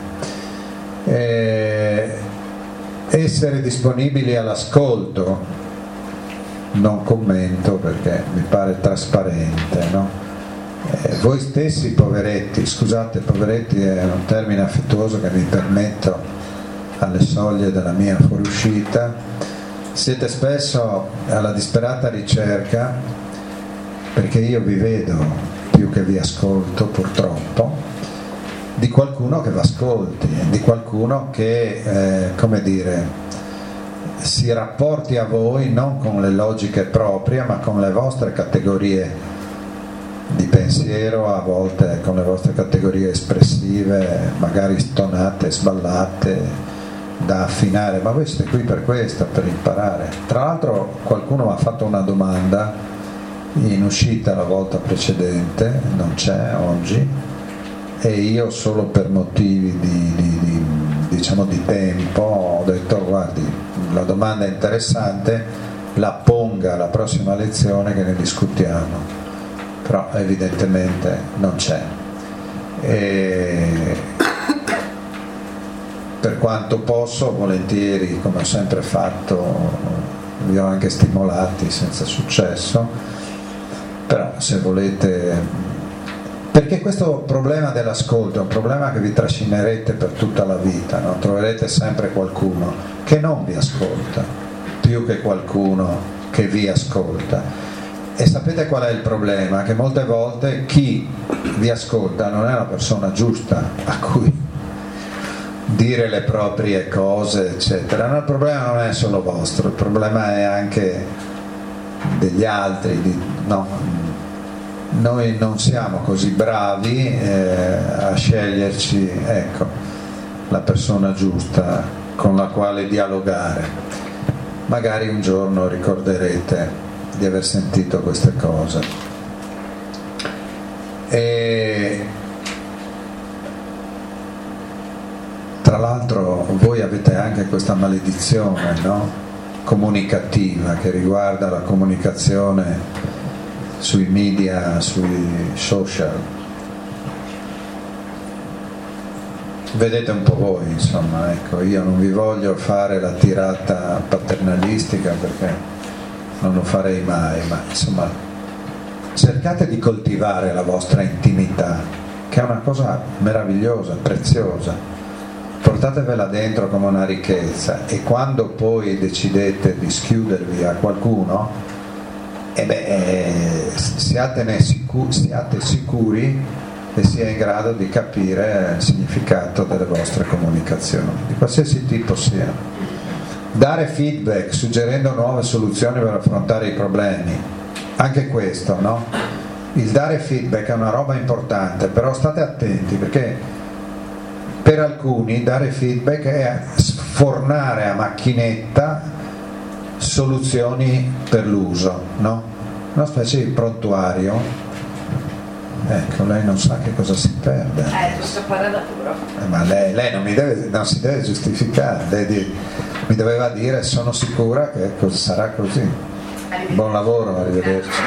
E essere disponibili all'ascolto, non commento perché mi pare trasparente, no? Eh, voi stessi poveretti, scusate, poveretti è un termine affettuoso che mi permetto alle soglie della mia fuoriuscita, siete spesso alla disperata ricerca, perché io vi vedo più che vi ascolto purtroppo, di qualcuno che vi ascolti, di qualcuno che, eh, come dire, si rapporti a voi non con le logiche proprie, ma con le vostre categorie di pensiero, a volte con le vostre categorie espressive, magari stonate, sballate, da affinare. Ma voi siete qui per questo, per imparare. Tra l'altro qualcuno mi ha fatto una domanda in uscita la volta precedente, non c'è oggi, e io solo per motivi di, di, di, diciamo di tempo ho detto: guardi, la domanda è interessante, la ponga alla prossima lezione che ne discutiamo, però evidentemente non c'è. E per quanto posso, volentieri, come ho sempre fatto, vi ho anche stimolati senza successo, però se volete, perché questo problema dell'ascolto è un problema che vi trascinerete per tutta la vita, no? Troverete sempre qualcuno che non vi ascolta più che qualcuno che vi ascolta. E sapete qual è il problema? Che molte volte chi vi ascolta non è la persona giusta a cui dire le proprie cose, eccetera. No, il problema non è solo vostro, il problema è anche degli altri, di, no? Noi non siamo così bravi eh, a sceglierci, ecco, la persona giusta con la quale dialogare. Magari un giorno ricorderete di aver sentito queste cose. E tra l'altro voi avete anche questa maledizione, no? Comunicativa, che riguarda la comunicazione sui media, sui social. Vedete un po' voi, insomma, ecco, io non vi voglio fare la tirata paternalistica perché non lo farei mai, ma insomma cercate di coltivare la vostra intimità, che è una cosa meravigliosa, preziosa. Portatevela dentro come una ricchezza, e quando poi decidete di schiudervi a qualcuno, e beh, eh, siatene sicuri, siate sicuri che sia in grado di capire il significato delle vostre comunicazioni, di qualsiasi tipo siano. Dare feedback suggerendo nuove soluzioni per affrontare i problemi, anche questo, no? Il dare feedback è una roba importante, però state attenti, perché per alcuni dare feedback è sfornare a macchinetta soluzioni per l'uso, no? Una specie di prontuario ecco, lei non sa che cosa si perde.
Eh, tu sapere da puro.
Eh, ma lei, lei non, mi deve, non si deve giustificare, lei di, mi doveva dire sono sicura che sarà così. Buon lavoro, arrivederci.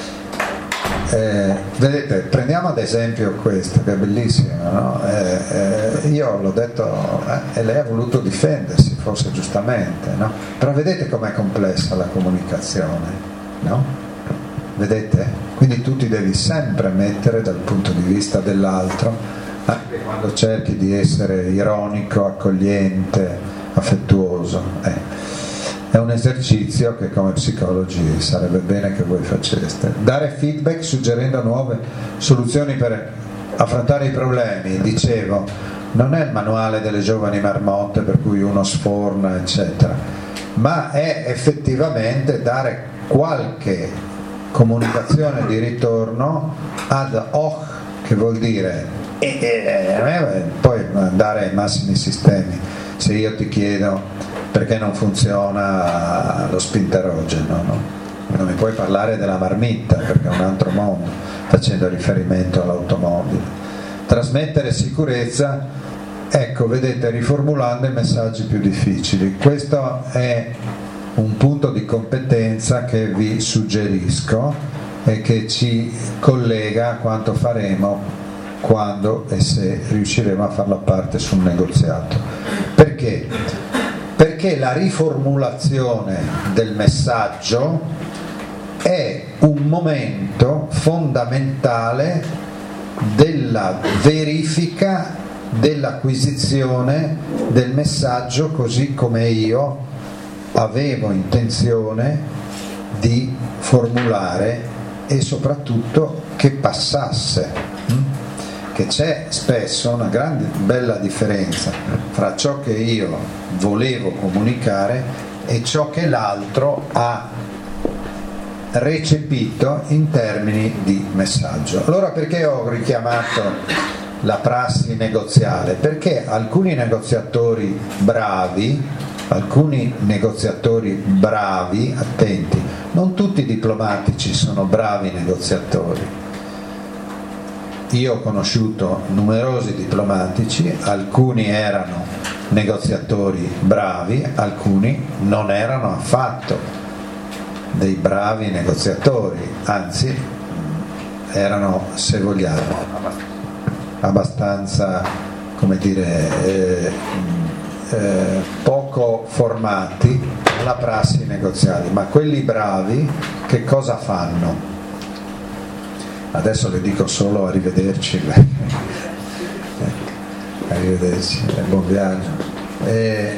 Eh, vedete, prendiamo ad esempio questo che è bellissimo, no? eh, eh, io l'ho detto eh, e lei ha voluto difendersi, forse giustamente, no? Però vedete com'è complessa la comunicazione, no? Vedete? Quindi tu ti devi sempre mettere dal punto di vista dell'altro, anche quando cerchi di essere ironico, accogliente, affettuoso. Eh. È un esercizio che come psicologi sarebbe bene che voi faceste. Dare feedback suggerendo nuove soluzioni per affrontare i problemi, dicevo, non è il manuale delle giovani marmotte per cui uno sforna, eccetera, ma è effettivamente dare qualche comunicazione di ritorno ad hoc, che vuol dire e, e, e, poi andare ai massimi sistemi. Se io ti chiedo perché non funziona lo spinterogeno, no? Non mi puoi parlare della marmitta perché è un altro mondo, facendo riferimento all'automobile. Trasmettere sicurezza, ecco, vedete, riformulando i messaggi più difficili. Questo è un punto di competenza che vi suggerisco e che ci collega a quanto faremo quando e se riusciremo a farla parte sul negoziato. Perché? Perché la riformulazione del messaggio è un momento fondamentale della verifica dell'acquisizione del messaggio così come io avevo intenzione di formulare e soprattutto che passasse. Che c'è spesso una grande bella differenza fra ciò che io volevo comunicare e ciò che l'altro ha recepito in termini di messaggio. Allora perché ho richiamato la prassi negoziale? Perché alcuni negoziatori bravi, alcuni negoziatori bravi, attenti, non tutti i diplomatici sono bravi negoziatori. Io ho conosciuto numerosi diplomatici, alcuni erano negoziatori bravi, alcuni non erano affatto dei bravi negoziatori, anzi erano, se vogliamo, abbastanza, come dire, eh, eh, poco formati alla prassi negoziali. Ma quelli bravi che cosa fanno? Adesso le dico solo arrivederci, arrivederci, buon viaggio. Eh,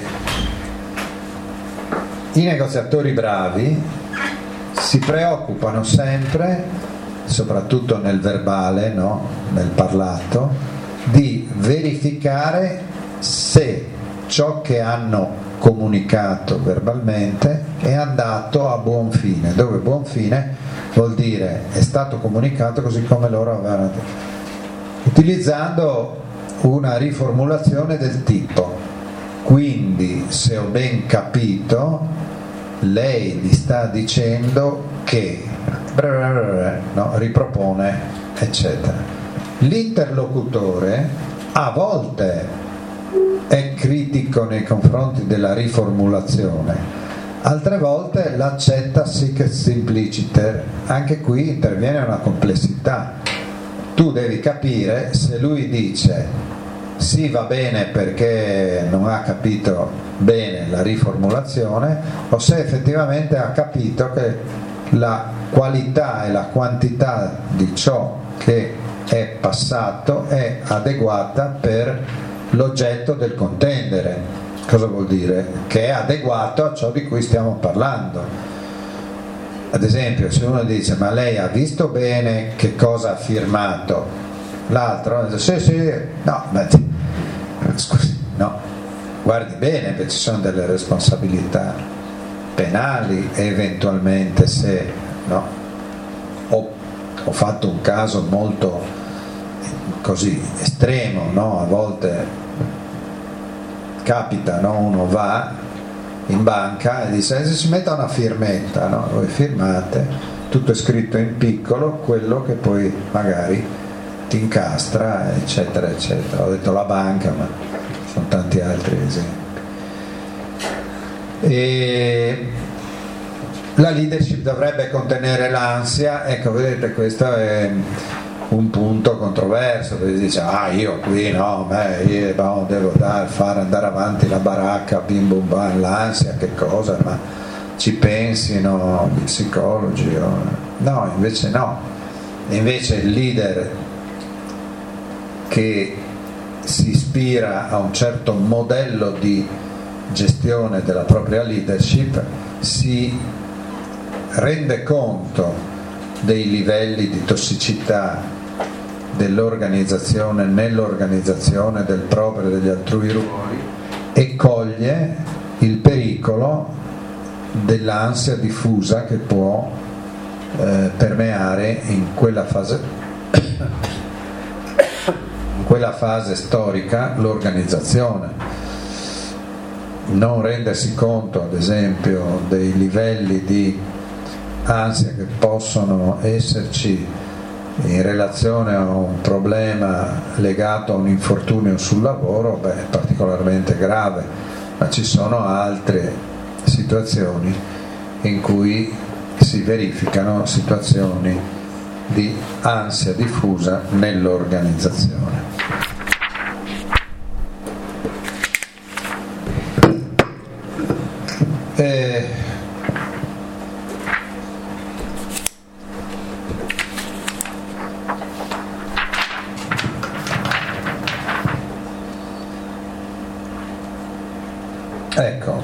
I negoziatori bravi si preoccupano sempre, soprattutto nel verbale, no? Nel parlato, di verificare se ciò che hanno comunicato verbalmente è andato a buon fine. Dove buon fine vuol dire è stato comunicato così come loro avevano detto, utilizzando una riformulazione del tipo: quindi, se ho ben capito, lei gli sta dicendo che, no, ripropone, eccetera. L'interlocutore a volte è critico nei confronti della riformulazione, altre volte l'accetta sic et simpliciter. Anche qui interviene una complessità. Tu devi capire se lui dice sì, va bene perché non ha capito bene la riformulazione, o se effettivamente ha capito che la qualità e la quantità di ciò che è passato è adeguata per l'oggetto del contendere. Cosa vuol dire? Che è adeguato a ciò di cui stiamo parlando. Ad esempio, se uno dice ma lei ha visto bene che cosa ha firmato, l'altro dice sì sì, no, beh, scusi, no, guardi bene perché ci sono delle responsabilità penali eventualmente se no, ho, ho fatto un caso molto così estremo, no? A volte capita, no? Uno va in banca e dice se si metta una firmetta, no? Voi firmate, tutto è scritto in piccolo, quello che poi magari ti incastra, eccetera eccetera. Ho detto la banca, ma ci sono tanti altri esempi. E la leadership dovrebbe contenere l'ansia. Ecco, vedete, questo è un punto controverso, perché dice ah io qui no, beh, io no, devo dare, fare andare avanti la baracca, bim bum bam, l'ansia che cosa, ma ci pensino gli psicologi o... no, invece no, invece il leader che si ispira a un certo modello di gestione della propria leadership si rende conto dei livelli di tossicità dell'organizzazione nell'organizzazione del proprio e degli altrui ruoli e coglie il pericolo dell'ansia diffusa che può eh, permeare in quella fase in quella fase storica l'organizzazione. Non rendersi conto, ad esempio, dei livelli di ansia che possono esserci in relazione a un problema legato a un infortunio sul lavoro, beh, è particolarmente grave, ma ci sono altre situazioni in cui si verificano situazioni di ansia diffusa nell'organizzazione. Eh, ecco,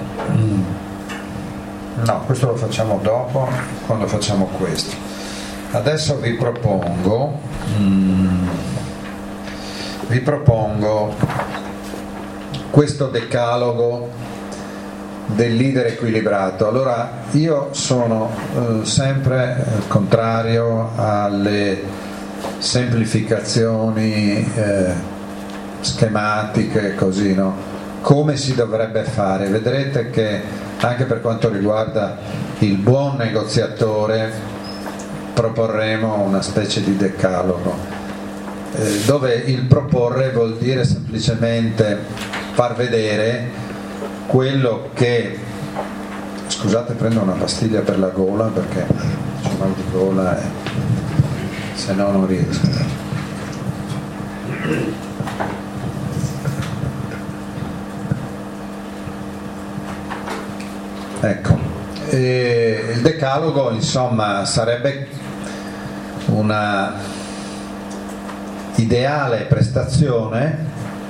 no, questo lo facciamo dopo, quando facciamo questo. Adesso vi propongo, mm, vi propongo questo decalogo del leader equilibrato. Allora, io sono eh, sempre contrario alle semplificazioni eh, schematiche, così, no? Come si dovrebbe fare? Vedrete che anche per quanto riguarda il buon negoziatore proporremo una specie di decalogo eh, dove il proporre vuol dire semplicemente far vedere quello che, scusate, prendo una pastiglia per la gola perché c'è mal di gola e se no non riesco. Ecco, e il decalogo insomma sarebbe una ideale prestazione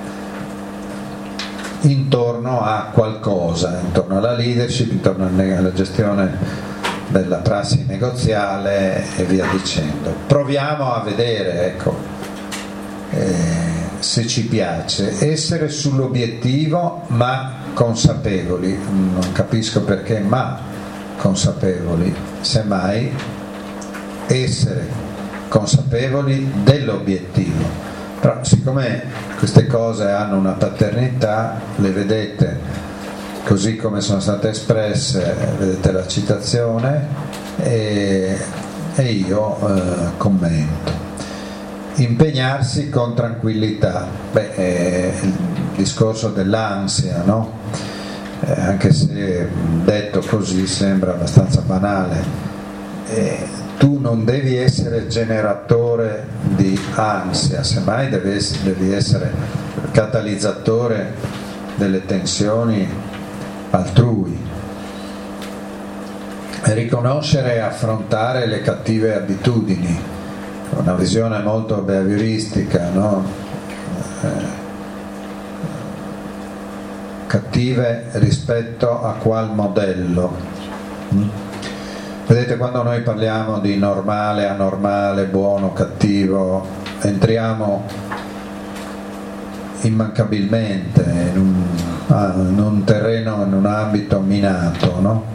intorno a qualcosa, intorno alla leadership, intorno alla gestione della prassi negoziale e via dicendo. Proviamo a vedere, ecco, eh, se ci piace essere sull'obiettivo ma consapevoli, non capisco perché ma consapevoli, semmai essere consapevoli dell'obiettivo. Però siccome queste cose hanno una paternità, le vedete così come sono state espresse, vedete la citazione e, e io eh, commento. Impegnarsi con tranquillità, beh, è il discorso dell'ansia, no? Eh, anche se detto così sembra abbastanza banale. Eh, tu non devi essere generatore di ansia, semmai devi essere, devi essere catalizzatore delle tensioni altrui. Riconoscere e affrontare le cattive abitudini, una visione molto behavioristica, no? Eh, cattive rispetto a qual modello? Mm? Vedete, quando noi parliamo di normale, anormale, buono, cattivo, entriamo immancabilmente in un, ah, in un terreno, in un ambito minato, no?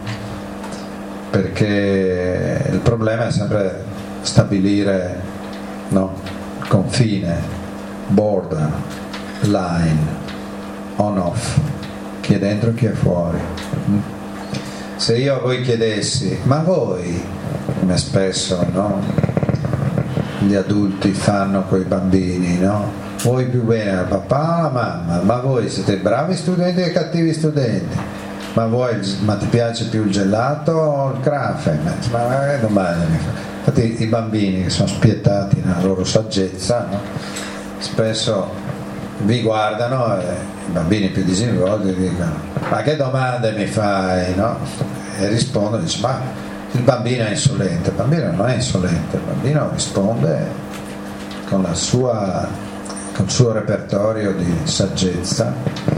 Perché il problema è sempre stabilire, no, confine, border, line, on off, chi è dentro e chi è fuori. Se io a voi chiedessi, ma voi, come spesso, no, gli adulti fanno coi bambini, no? Vuoi più bene al papà o alla mamma? Ma voi siete bravi studenti e cattivi studenti? Ma, vuoi, ma ti piace più il gelato o il crafen? Ma che domande mi fa? Infatti i bambini che sono spietati nella loro saggezza, no? Spesso vi guardano e i bambini più disinvolti dicono: ma che domande mi fai? No? E rispondono, dice: ma il bambino è insolente. Il bambino non è insolente, il bambino risponde con la sua, con il suo repertorio di saggezza.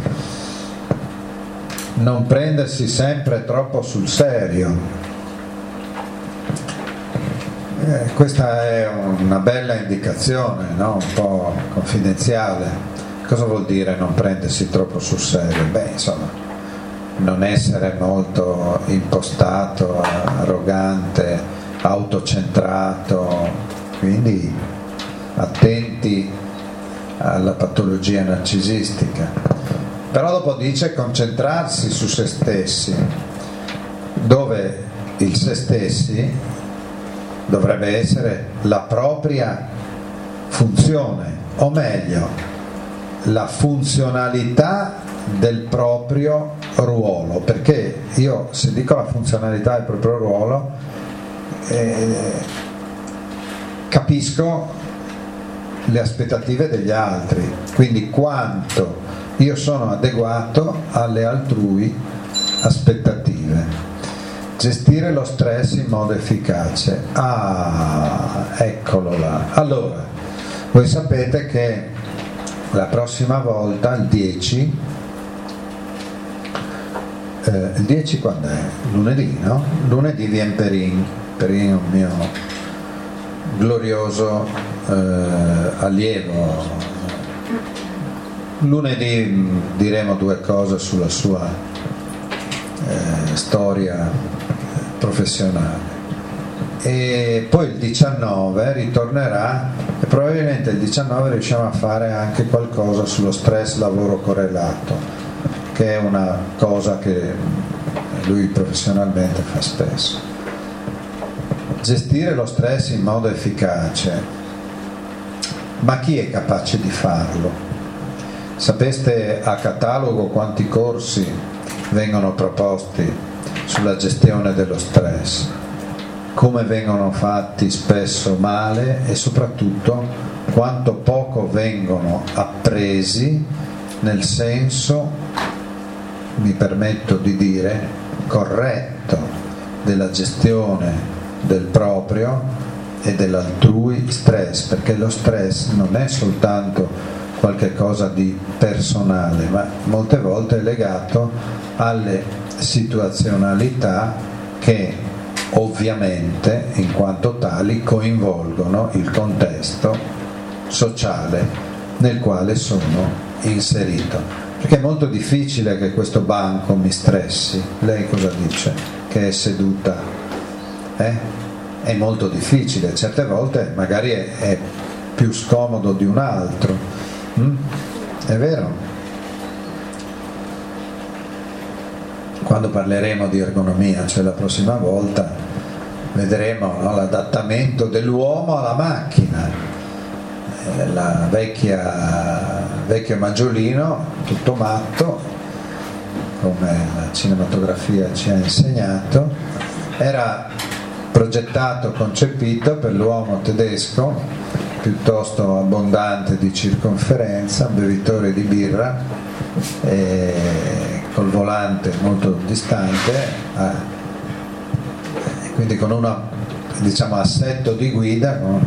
Non prendersi sempre troppo sul serio. Eh, questa è una bella indicazione, no? Un po' confidenziale. Cosa vuol dire non prendersi troppo sul serio? Beh, insomma, non essere molto impostato, arrogante, autocentrato, quindi attenti alla patologia narcisistica. Però dopo dice concentrarsi su se stessi, dove il se stessi dovrebbe essere la propria funzione, o meglio, la funzionalità del proprio ruolo, perché io, se dico la funzionalità del proprio ruolo, eh, capisco le aspettative degli altri, quindi quanto io sono adeguato alle altrui aspettative. Gestire lo stress in modo efficace. Ah, eccolo là. Allora, voi sapete che la prossima volta, il dieci, eh, il dieci quando è? Lunedì, no? Lunedì viene Perin, Perin è un mio glorioso eh, allievo. Lunedì diremo due cose sulla sua eh, storia professionale, e poi il diciannove ritornerà e probabilmente il diciannove riusciamo a fare anche qualcosa sullo stress lavoro correlato, che è una cosa che lui professionalmente fa spesso. Gestire lo stress in modo efficace, ma chi è capace di farlo? Sapeste a catalogo quanti corsi vengono proposti sulla gestione dello stress, come vengono fatti spesso male e soprattutto quanto poco vengono appresi nel senso, mi permetto di dire, corretto della gestione del proprio e dell'altrui stress, perché lo stress non è soltanto qualche cosa di personale, ma molte volte è legato alle situazionalità che ovviamente in quanto tali coinvolgono il contesto sociale nel quale sono inserito, perché è molto difficile che questo banco mi stressi. Lei cosa dice? Che è seduta? Eh? È molto difficile, certe volte magari è, è più scomodo di un altro. Mm? È vero? Quando parleremo di ergonomia, cioè la prossima volta, vedremo, no, l'adattamento dell'uomo alla macchina. Eh, la vecchia vecchio Maggiolino, tutto matto, come la cinematografia ci ha insegnato, era progettato, concepito per l'uomo tedesco piuttosto abbondante di circonferenza, un bevitore di birra, e col volante molto distante, eh, quindi con un, diciamo, assetto di guida con,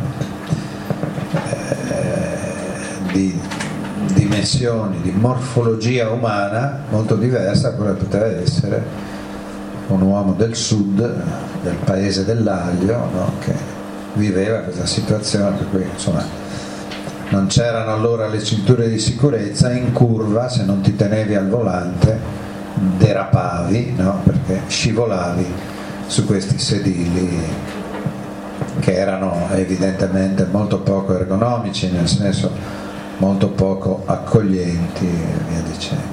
eh, di dimensioni, di morfologia umana molto diversa da quella che poteva essere un uomo del sud, del paese dell'aglio, no? Che viveva questa situazione, per cui insomma non c'erano allora le cinture di sicurezza, in curva se non ti tenevi al volante derapavi, no? Perché scivolavi su questi sedili che erano evidentemente molto poco ergonomici, nel senso molto poco accoglienti e via dicendo.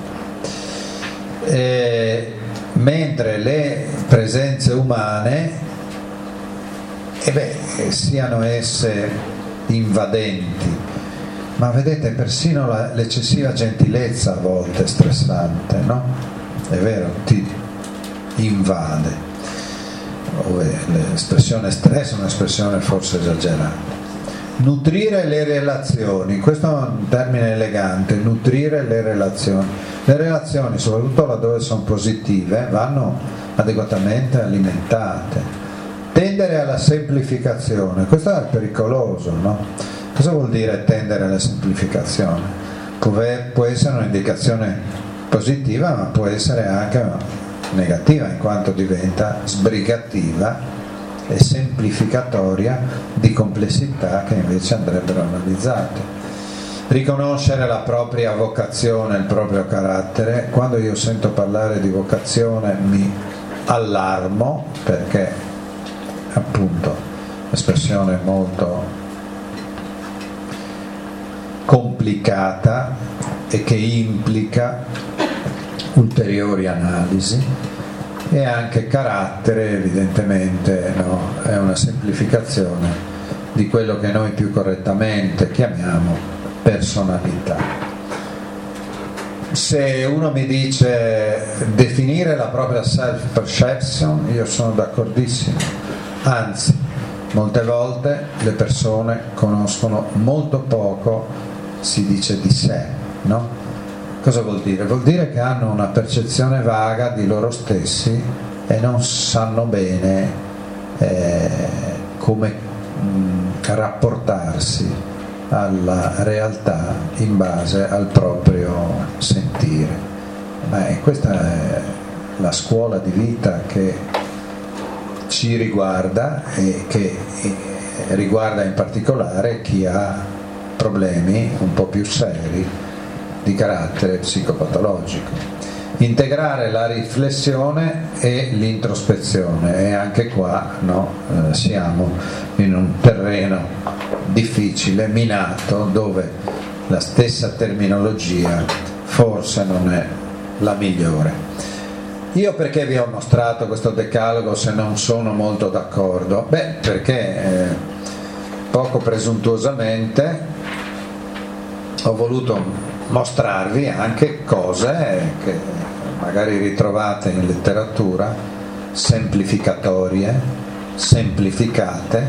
E, mentre le presenze umane, e beh, siano esse invadenti, ma vedete persino la, l'eccessiva gentilezza a volte è stressante, no? È vero, ti invade. L'espressione stress è un'espressione forse esagerata. Nutrire le relazioni, questo è un termine elegante, nutrire le relazioni. Le relazioni, soprattutto laddove sono positive, vanno adeguatamente alimentate. Tendere alla semplificazione, questo è pericoloso, no? Cosa vuol dire tendere alla semplificazione? Può, può essere un'indicazione positiva, ma può essere anche negativa, in quanto diventa sbrigativa e semplificatoria di complessità che invece andrebbero analizzate. Riconoscere la propria vocazione, il proprio carattere. Quando io sento parlare di vocazione mi allarmo, perché appunto l'espressione è molto complicata e che implica ulteriori analisi. E anche carattere, evidentemente, no? È una semplificazione di quello che noi più correttamente chiamiamo personalità. Se uno mi dice definire la propria self-perception, io sono d'accordissimo, anzi, molte volte le persone conoscono molto poco, si dice, di sé, no? Cosa vuol dire? Vuol dire che hanno una percezione vaga di loro stessi e non sanno bene eh, come mh, rapportarsi alla realtà in base al proprio sentire. Beh, questa è la scuola di vita che ci riguarda e che riguarda in particolare chi ha problemi un po' più seri di carattere psicopatologico. Integrare la riflessione e l'introspezione, e anche qua no, eh, siamo in un terreno difficile, minato, dove la stessa terminologia forse non è la migliore. Io perché vi ho mostrato questo decalogo se non sono molto d'accordo? Beh, perché eh, poco presuntuosamente ho voluto mostrarvi anche cose che magari ritrovate in letteratura, semplificatorie, semplificate,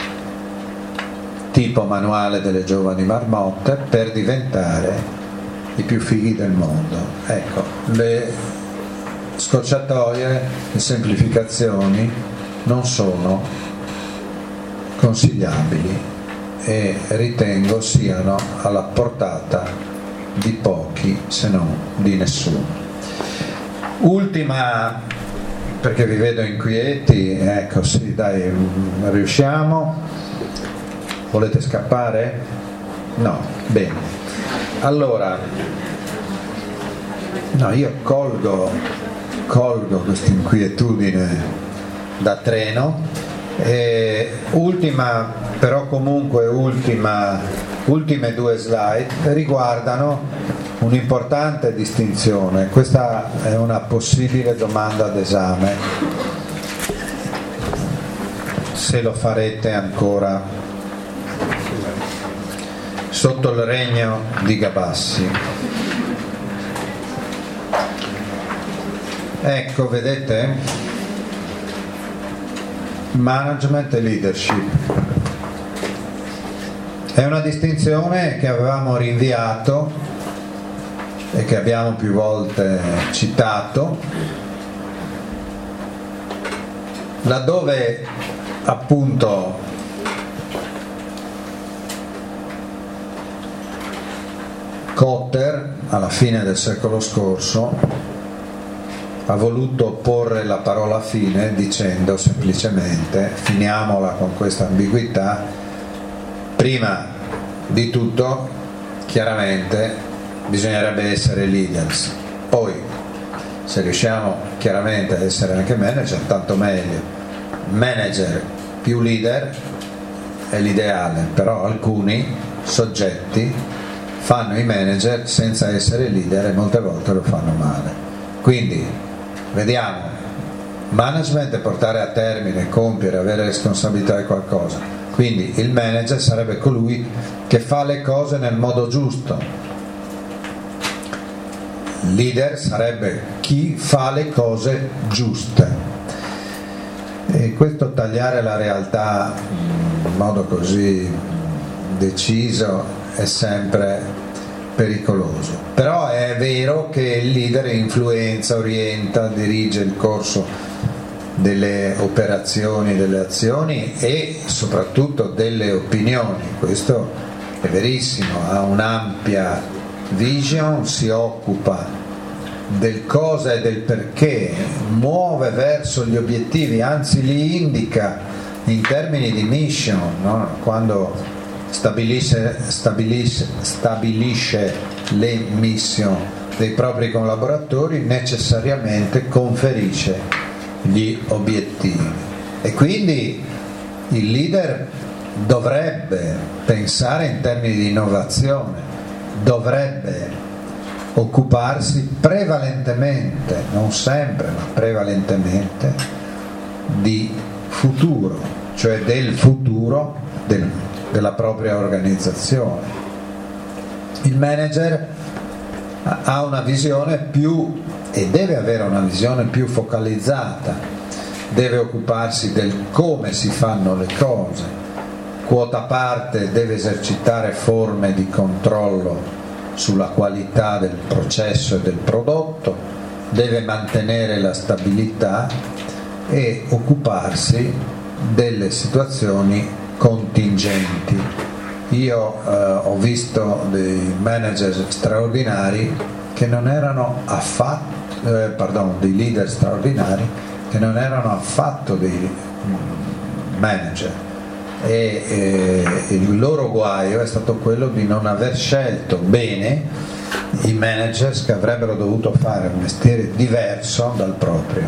tipo manuale delle giovani marmotte, per diventare i più fighi del mondo. Ecco, le scorciatoie, le semplificazioni non sono consigliabili e ritengo siano alla portata di pochi, se non di nessuno. Ultima, perché vi vedo inquieti, ecco sì, dai, riusciamo? Volete scappare? No, bene. Allora, no, io colgo, colgo questa inquietudine da treno. E ultima, però comunque ultima, ultime due slide riguardano un'importante distinzione. Questa è una possibile domanda d'esame, se lo farete ancora sotto il regno di Gabassi. Ecco, vedete? Management e leadership è una distinzione che avevamo rinviato e che abbiamo più volte citato, laddove appunto Kotter alla fine del secolo scorso ha voluto porre la parola fine dicendo semplicemente finiamola con questa ambiguità. Prima di tutto chiaramente bisognerebbe essere leaders, poi se riusciamo chiaramente ad essere anche manager tanto meglio. Manager più leader è l'ideale, però alcuni soggetti fanno i manager senza essere leader e molte volte lo fanno male. Quindi vediamo, management è portare a termine, compiere, avere responsabilità di qualcosa, Quindi il manager sarebbe colui che fa le cose nel modo giusto. Il leader sarebbe chi fa le cose giuste. E questo tagliare la realtà in modo così deciso è sempre pericoloso. Però è vero che il leader influenza, orienta, dirige il corso delle operazioni, delle azioni e soprattutto delle opinioni. Questo è verissimo, ha un'ampia vision, si occupa del cosa e del perché, muove verso gli obiettivi, anzi li indica in termini di mission, no? Quando stabilisce, stabilisce, stabilisce le mission dei propri collaboratori, necessariamente conferisce gli obiettivi. E quindi il leader dovrebbe pensare in termini di innovazione, dovrebbe occuparsi prevalentemente, non sempre, ma prevalentemente di futuro, cioè del futuro del, della propria organizzazione. Il manager ha una visione più e deve avere una visione più focalizzata, deve occuparsi del come si fanno le cose, quota parte deve esercitare forme di controllo sulla qualità del processo e del prodotto, deve mantenere la stabilità e occuparsi delle situazioni contingenti. Io eh, ho visto dei manager straordinari che non erano affatto Eh, pardon, dei leader straordinari che non erano affatto dei manager e eh, il loro guaio è stato quello di non aver scelto bene i managers che avrebbero dovuto fare un mestiere diverso dal proprio,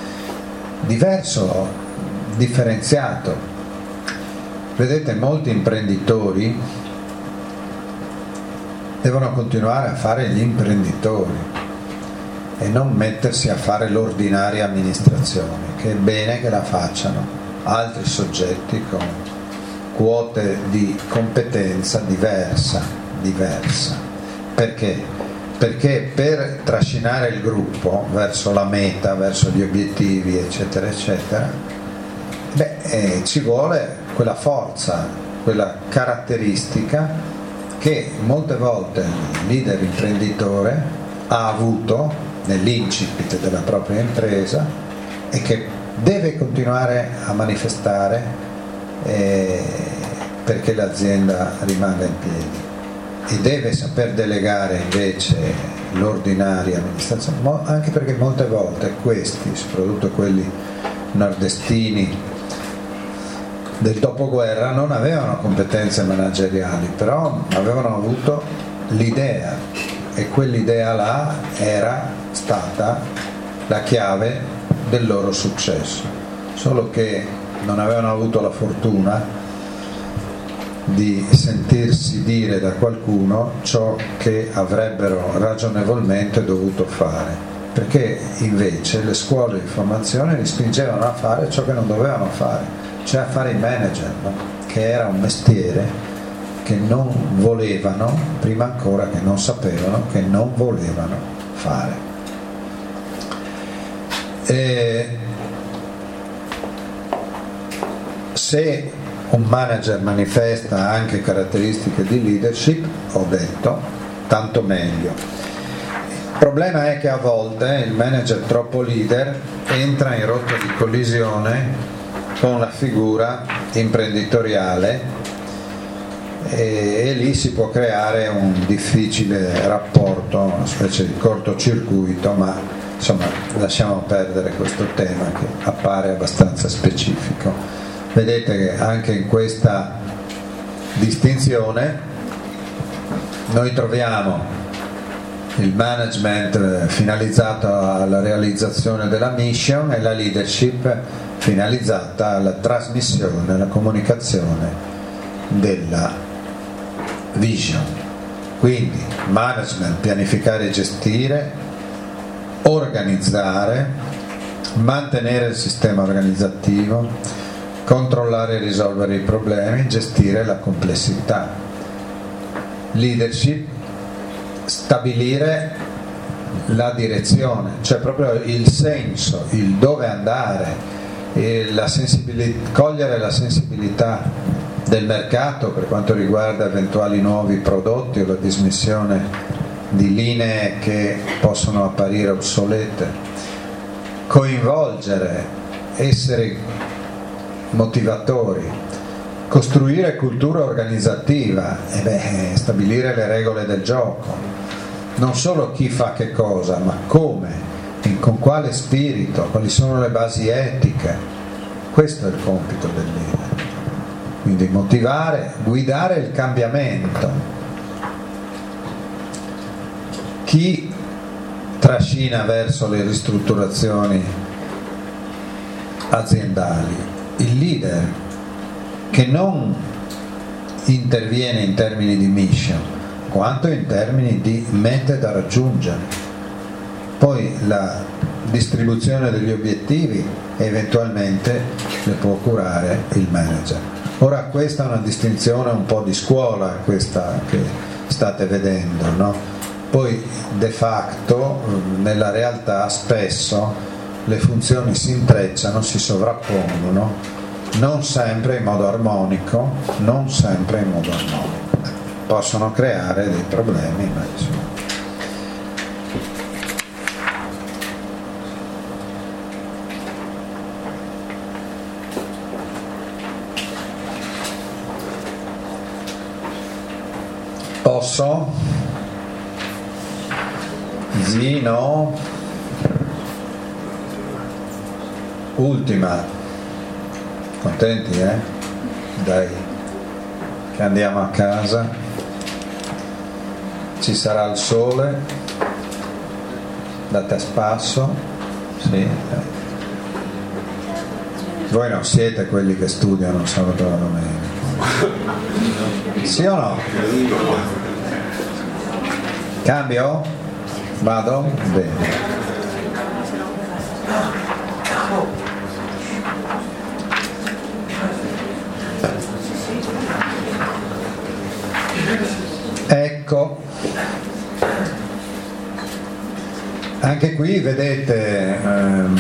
diverso, differenziato. Vedete, molti imprenditori devono continuare a fare gli imprenditori e non mettersi a fare l'ordinaria amministrazione, che è bene che la facciano altri soggetti con quote di competenza diversa, diversa. Perché? Perché per trascinare il gruppo verso la meta, verso gli obiettivi, eccetera, eccetera, beh, eh, ci vuole quella forza, quella caratteristica che molte volte il leader imprenditore ha avuto nell'incipit della propria impresa e che deve continuare a manifestare eh, perché l'azienda rimanga in piedi, e deve saper delegare invece l'ordinaria amministrazione, anche perché molte volte questi, soprattutto quelli nordestini del dopoguerra, non avevano competenze manageriali, però avevano avuto l'idea, e quell'idea là era stata la chiave del loro successo, solo che non avevano avuto la fortuna di sentirsi dire da qualcuno ciò che avrebbero ragionevolmente dovuto fare, perché invece le scuole di formazione li spingevano a fare ciò che non dovevano fare, cioè a fare i manager, no? Che era un mestiere che non volevano, prima ancora che non sapevano, che non volevano fare. E se un manager manifesta anche caratteristiche di leadership, ho detto, tanto meglio. Il problema è che a volte il manager troppo leader entra in rotta di collisione con la figura imprenditoriale e, e lì si può creare un difficile rapporto, una specie di cortocircuito, ma insomma lasciamo perdere questo tema che appare abbastanza specifico. Vedete che anche in questa distinzione noi troviamo il management finalizzato alla realizzazione della mission e la leadership finalizzata alla trasmissione, alla comunicazione della vision. Quindi management, pianificare e gestire, organizzare, mantenere il sistema organizzativo, controllare e risolvere i problemi, gestire la complessità. Leadership, stabilire la direzione, cioè proprio il senso, il dove andare, la sensibilità, cogliere la sensibilità del mercato per quanto riguarda eventuali nuovi prodotti o la dismissione di linee che possono apparire obsolete, coinvolgere, essere motivatori, costruire cultura organizzativa e beh, stabilire le regole del gioco, non solo chi fa che cosa, ma come, con quale spirito, quali sono le basi etiche. Questo è il compito del leader, quindi motivare, guidare il cambiamento. Chi trascina verso le ristrutturazioni aziendali? Il leader, che non interviene in termini di mission quanto in termini di mete da raggiungere, poi la distribuzione degli obiettivi eventualmente le può curare il manager. Ora questa è una distinzione un po' di scuola, questa che state vedendo, no? Poi de facto nella realtà spesso le funzioni si intrecciano, si sovrappongono, non sempre in modo armonico, non sempre in modo armonico. Possono creare dei problemi, ma insomma. Posso? Sì, no? Ultima. Contenti, eh? Dai, che andiamo a casa. Ci sarà il sole, date a spasso, sì. Voi non siete quelli che studiano sabato e la domenica, sì o no? Cambio? Vado? Bene. Ecco, anche qui vedete ehm,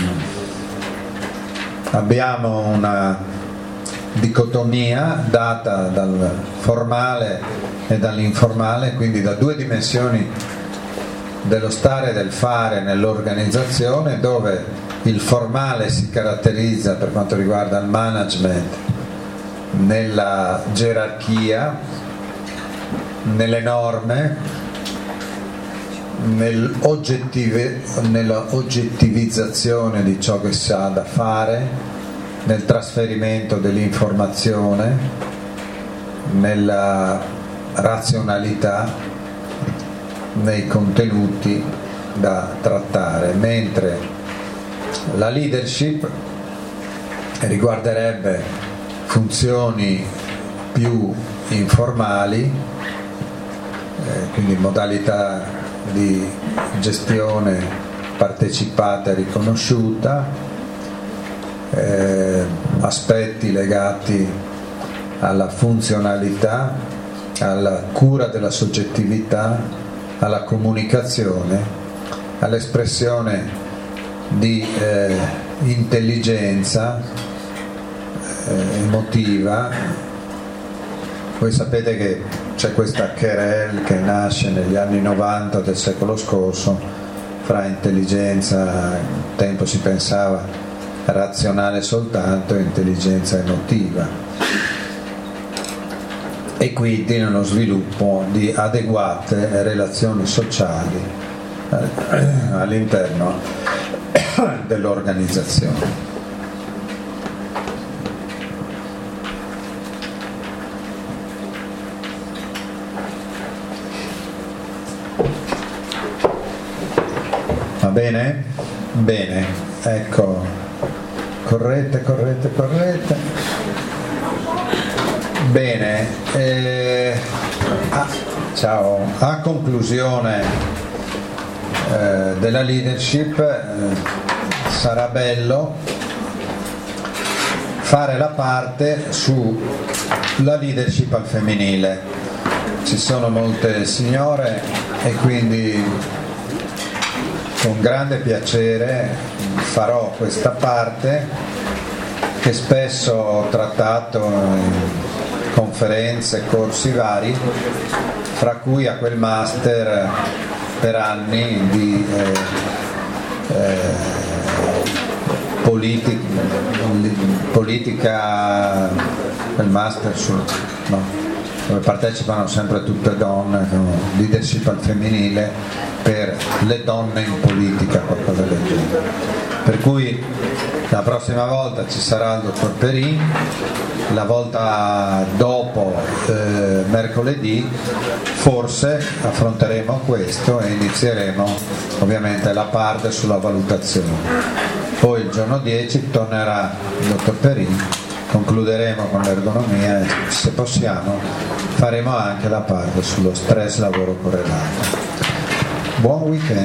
abbiamo una dicotomia data dal formale e dall'informale, quindi da due dimensioni dello stare e del fare nell'organizzazione, dove il formale si caratterizza per quanto riguarda il management nella gerarchia, nelle norme, nella oggettivizzazione di ciò che si ha da fare, nel trasferimento dell'informazione, nella razionalità, nei contenuti da trattare, mentre la leadership riguarderebbe funzioni più informali, eh, quindi modalità di gestione partecipata e riconosciuta, eh, aspetti legati alla funzionalità, alla cura della soggettività, alla comunicazione, all'espressione di eh, intelligenza eh, emotiva. Voi sapete che c'è questa querelle che nasce negli anni novanta del secolo scorso fra intelligenza, un tempo si pensava razionale soltanto, e intelligenza emotiva, e quindi nello sviluppo di adeguate relazioni sociali all'interno dell'organizzazione. Va bene? Bene, ecco, corrette, corrette, corrette. Bene, eh, ah, ciao. A conclusione eh, della leadership eh, sarà bello fare la parte sulla leadership al femminile. Ci sono molte signore e quindi con grande piacere farò questa parte che spesso ho trattato in conferenze, corsi vari, fra cui a quel master per anni di eh, eh, politica, politica, quel master su, no, dove partecipano sempre tutte donne, leadership al femminile per le donne in politica, qualcosa del genere. Per cui la prossima volta ci sarà il dottor Perin, la volta dopo eh, mercoledì forse affronteremo questo e inizieremo ovviamente la parte sulla valutazione. Poi il giorno dieci tornerà il dottor Perin, concluderemo con l'ergonomia e se possiamo faremo anche la parte sullo stress lavoro correlato. Buon weekend!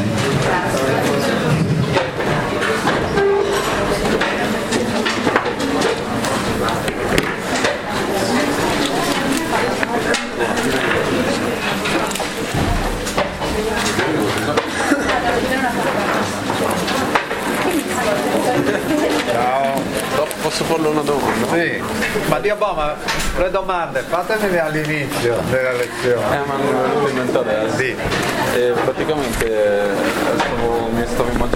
Posso farle una domanda?
Sì, ma Dio boh, ma le domande fatemele all'inizio della lezione.
Eh, ma non le ho inventate adesso.
Sì.
E praticamente stavo, mi stavo immaginando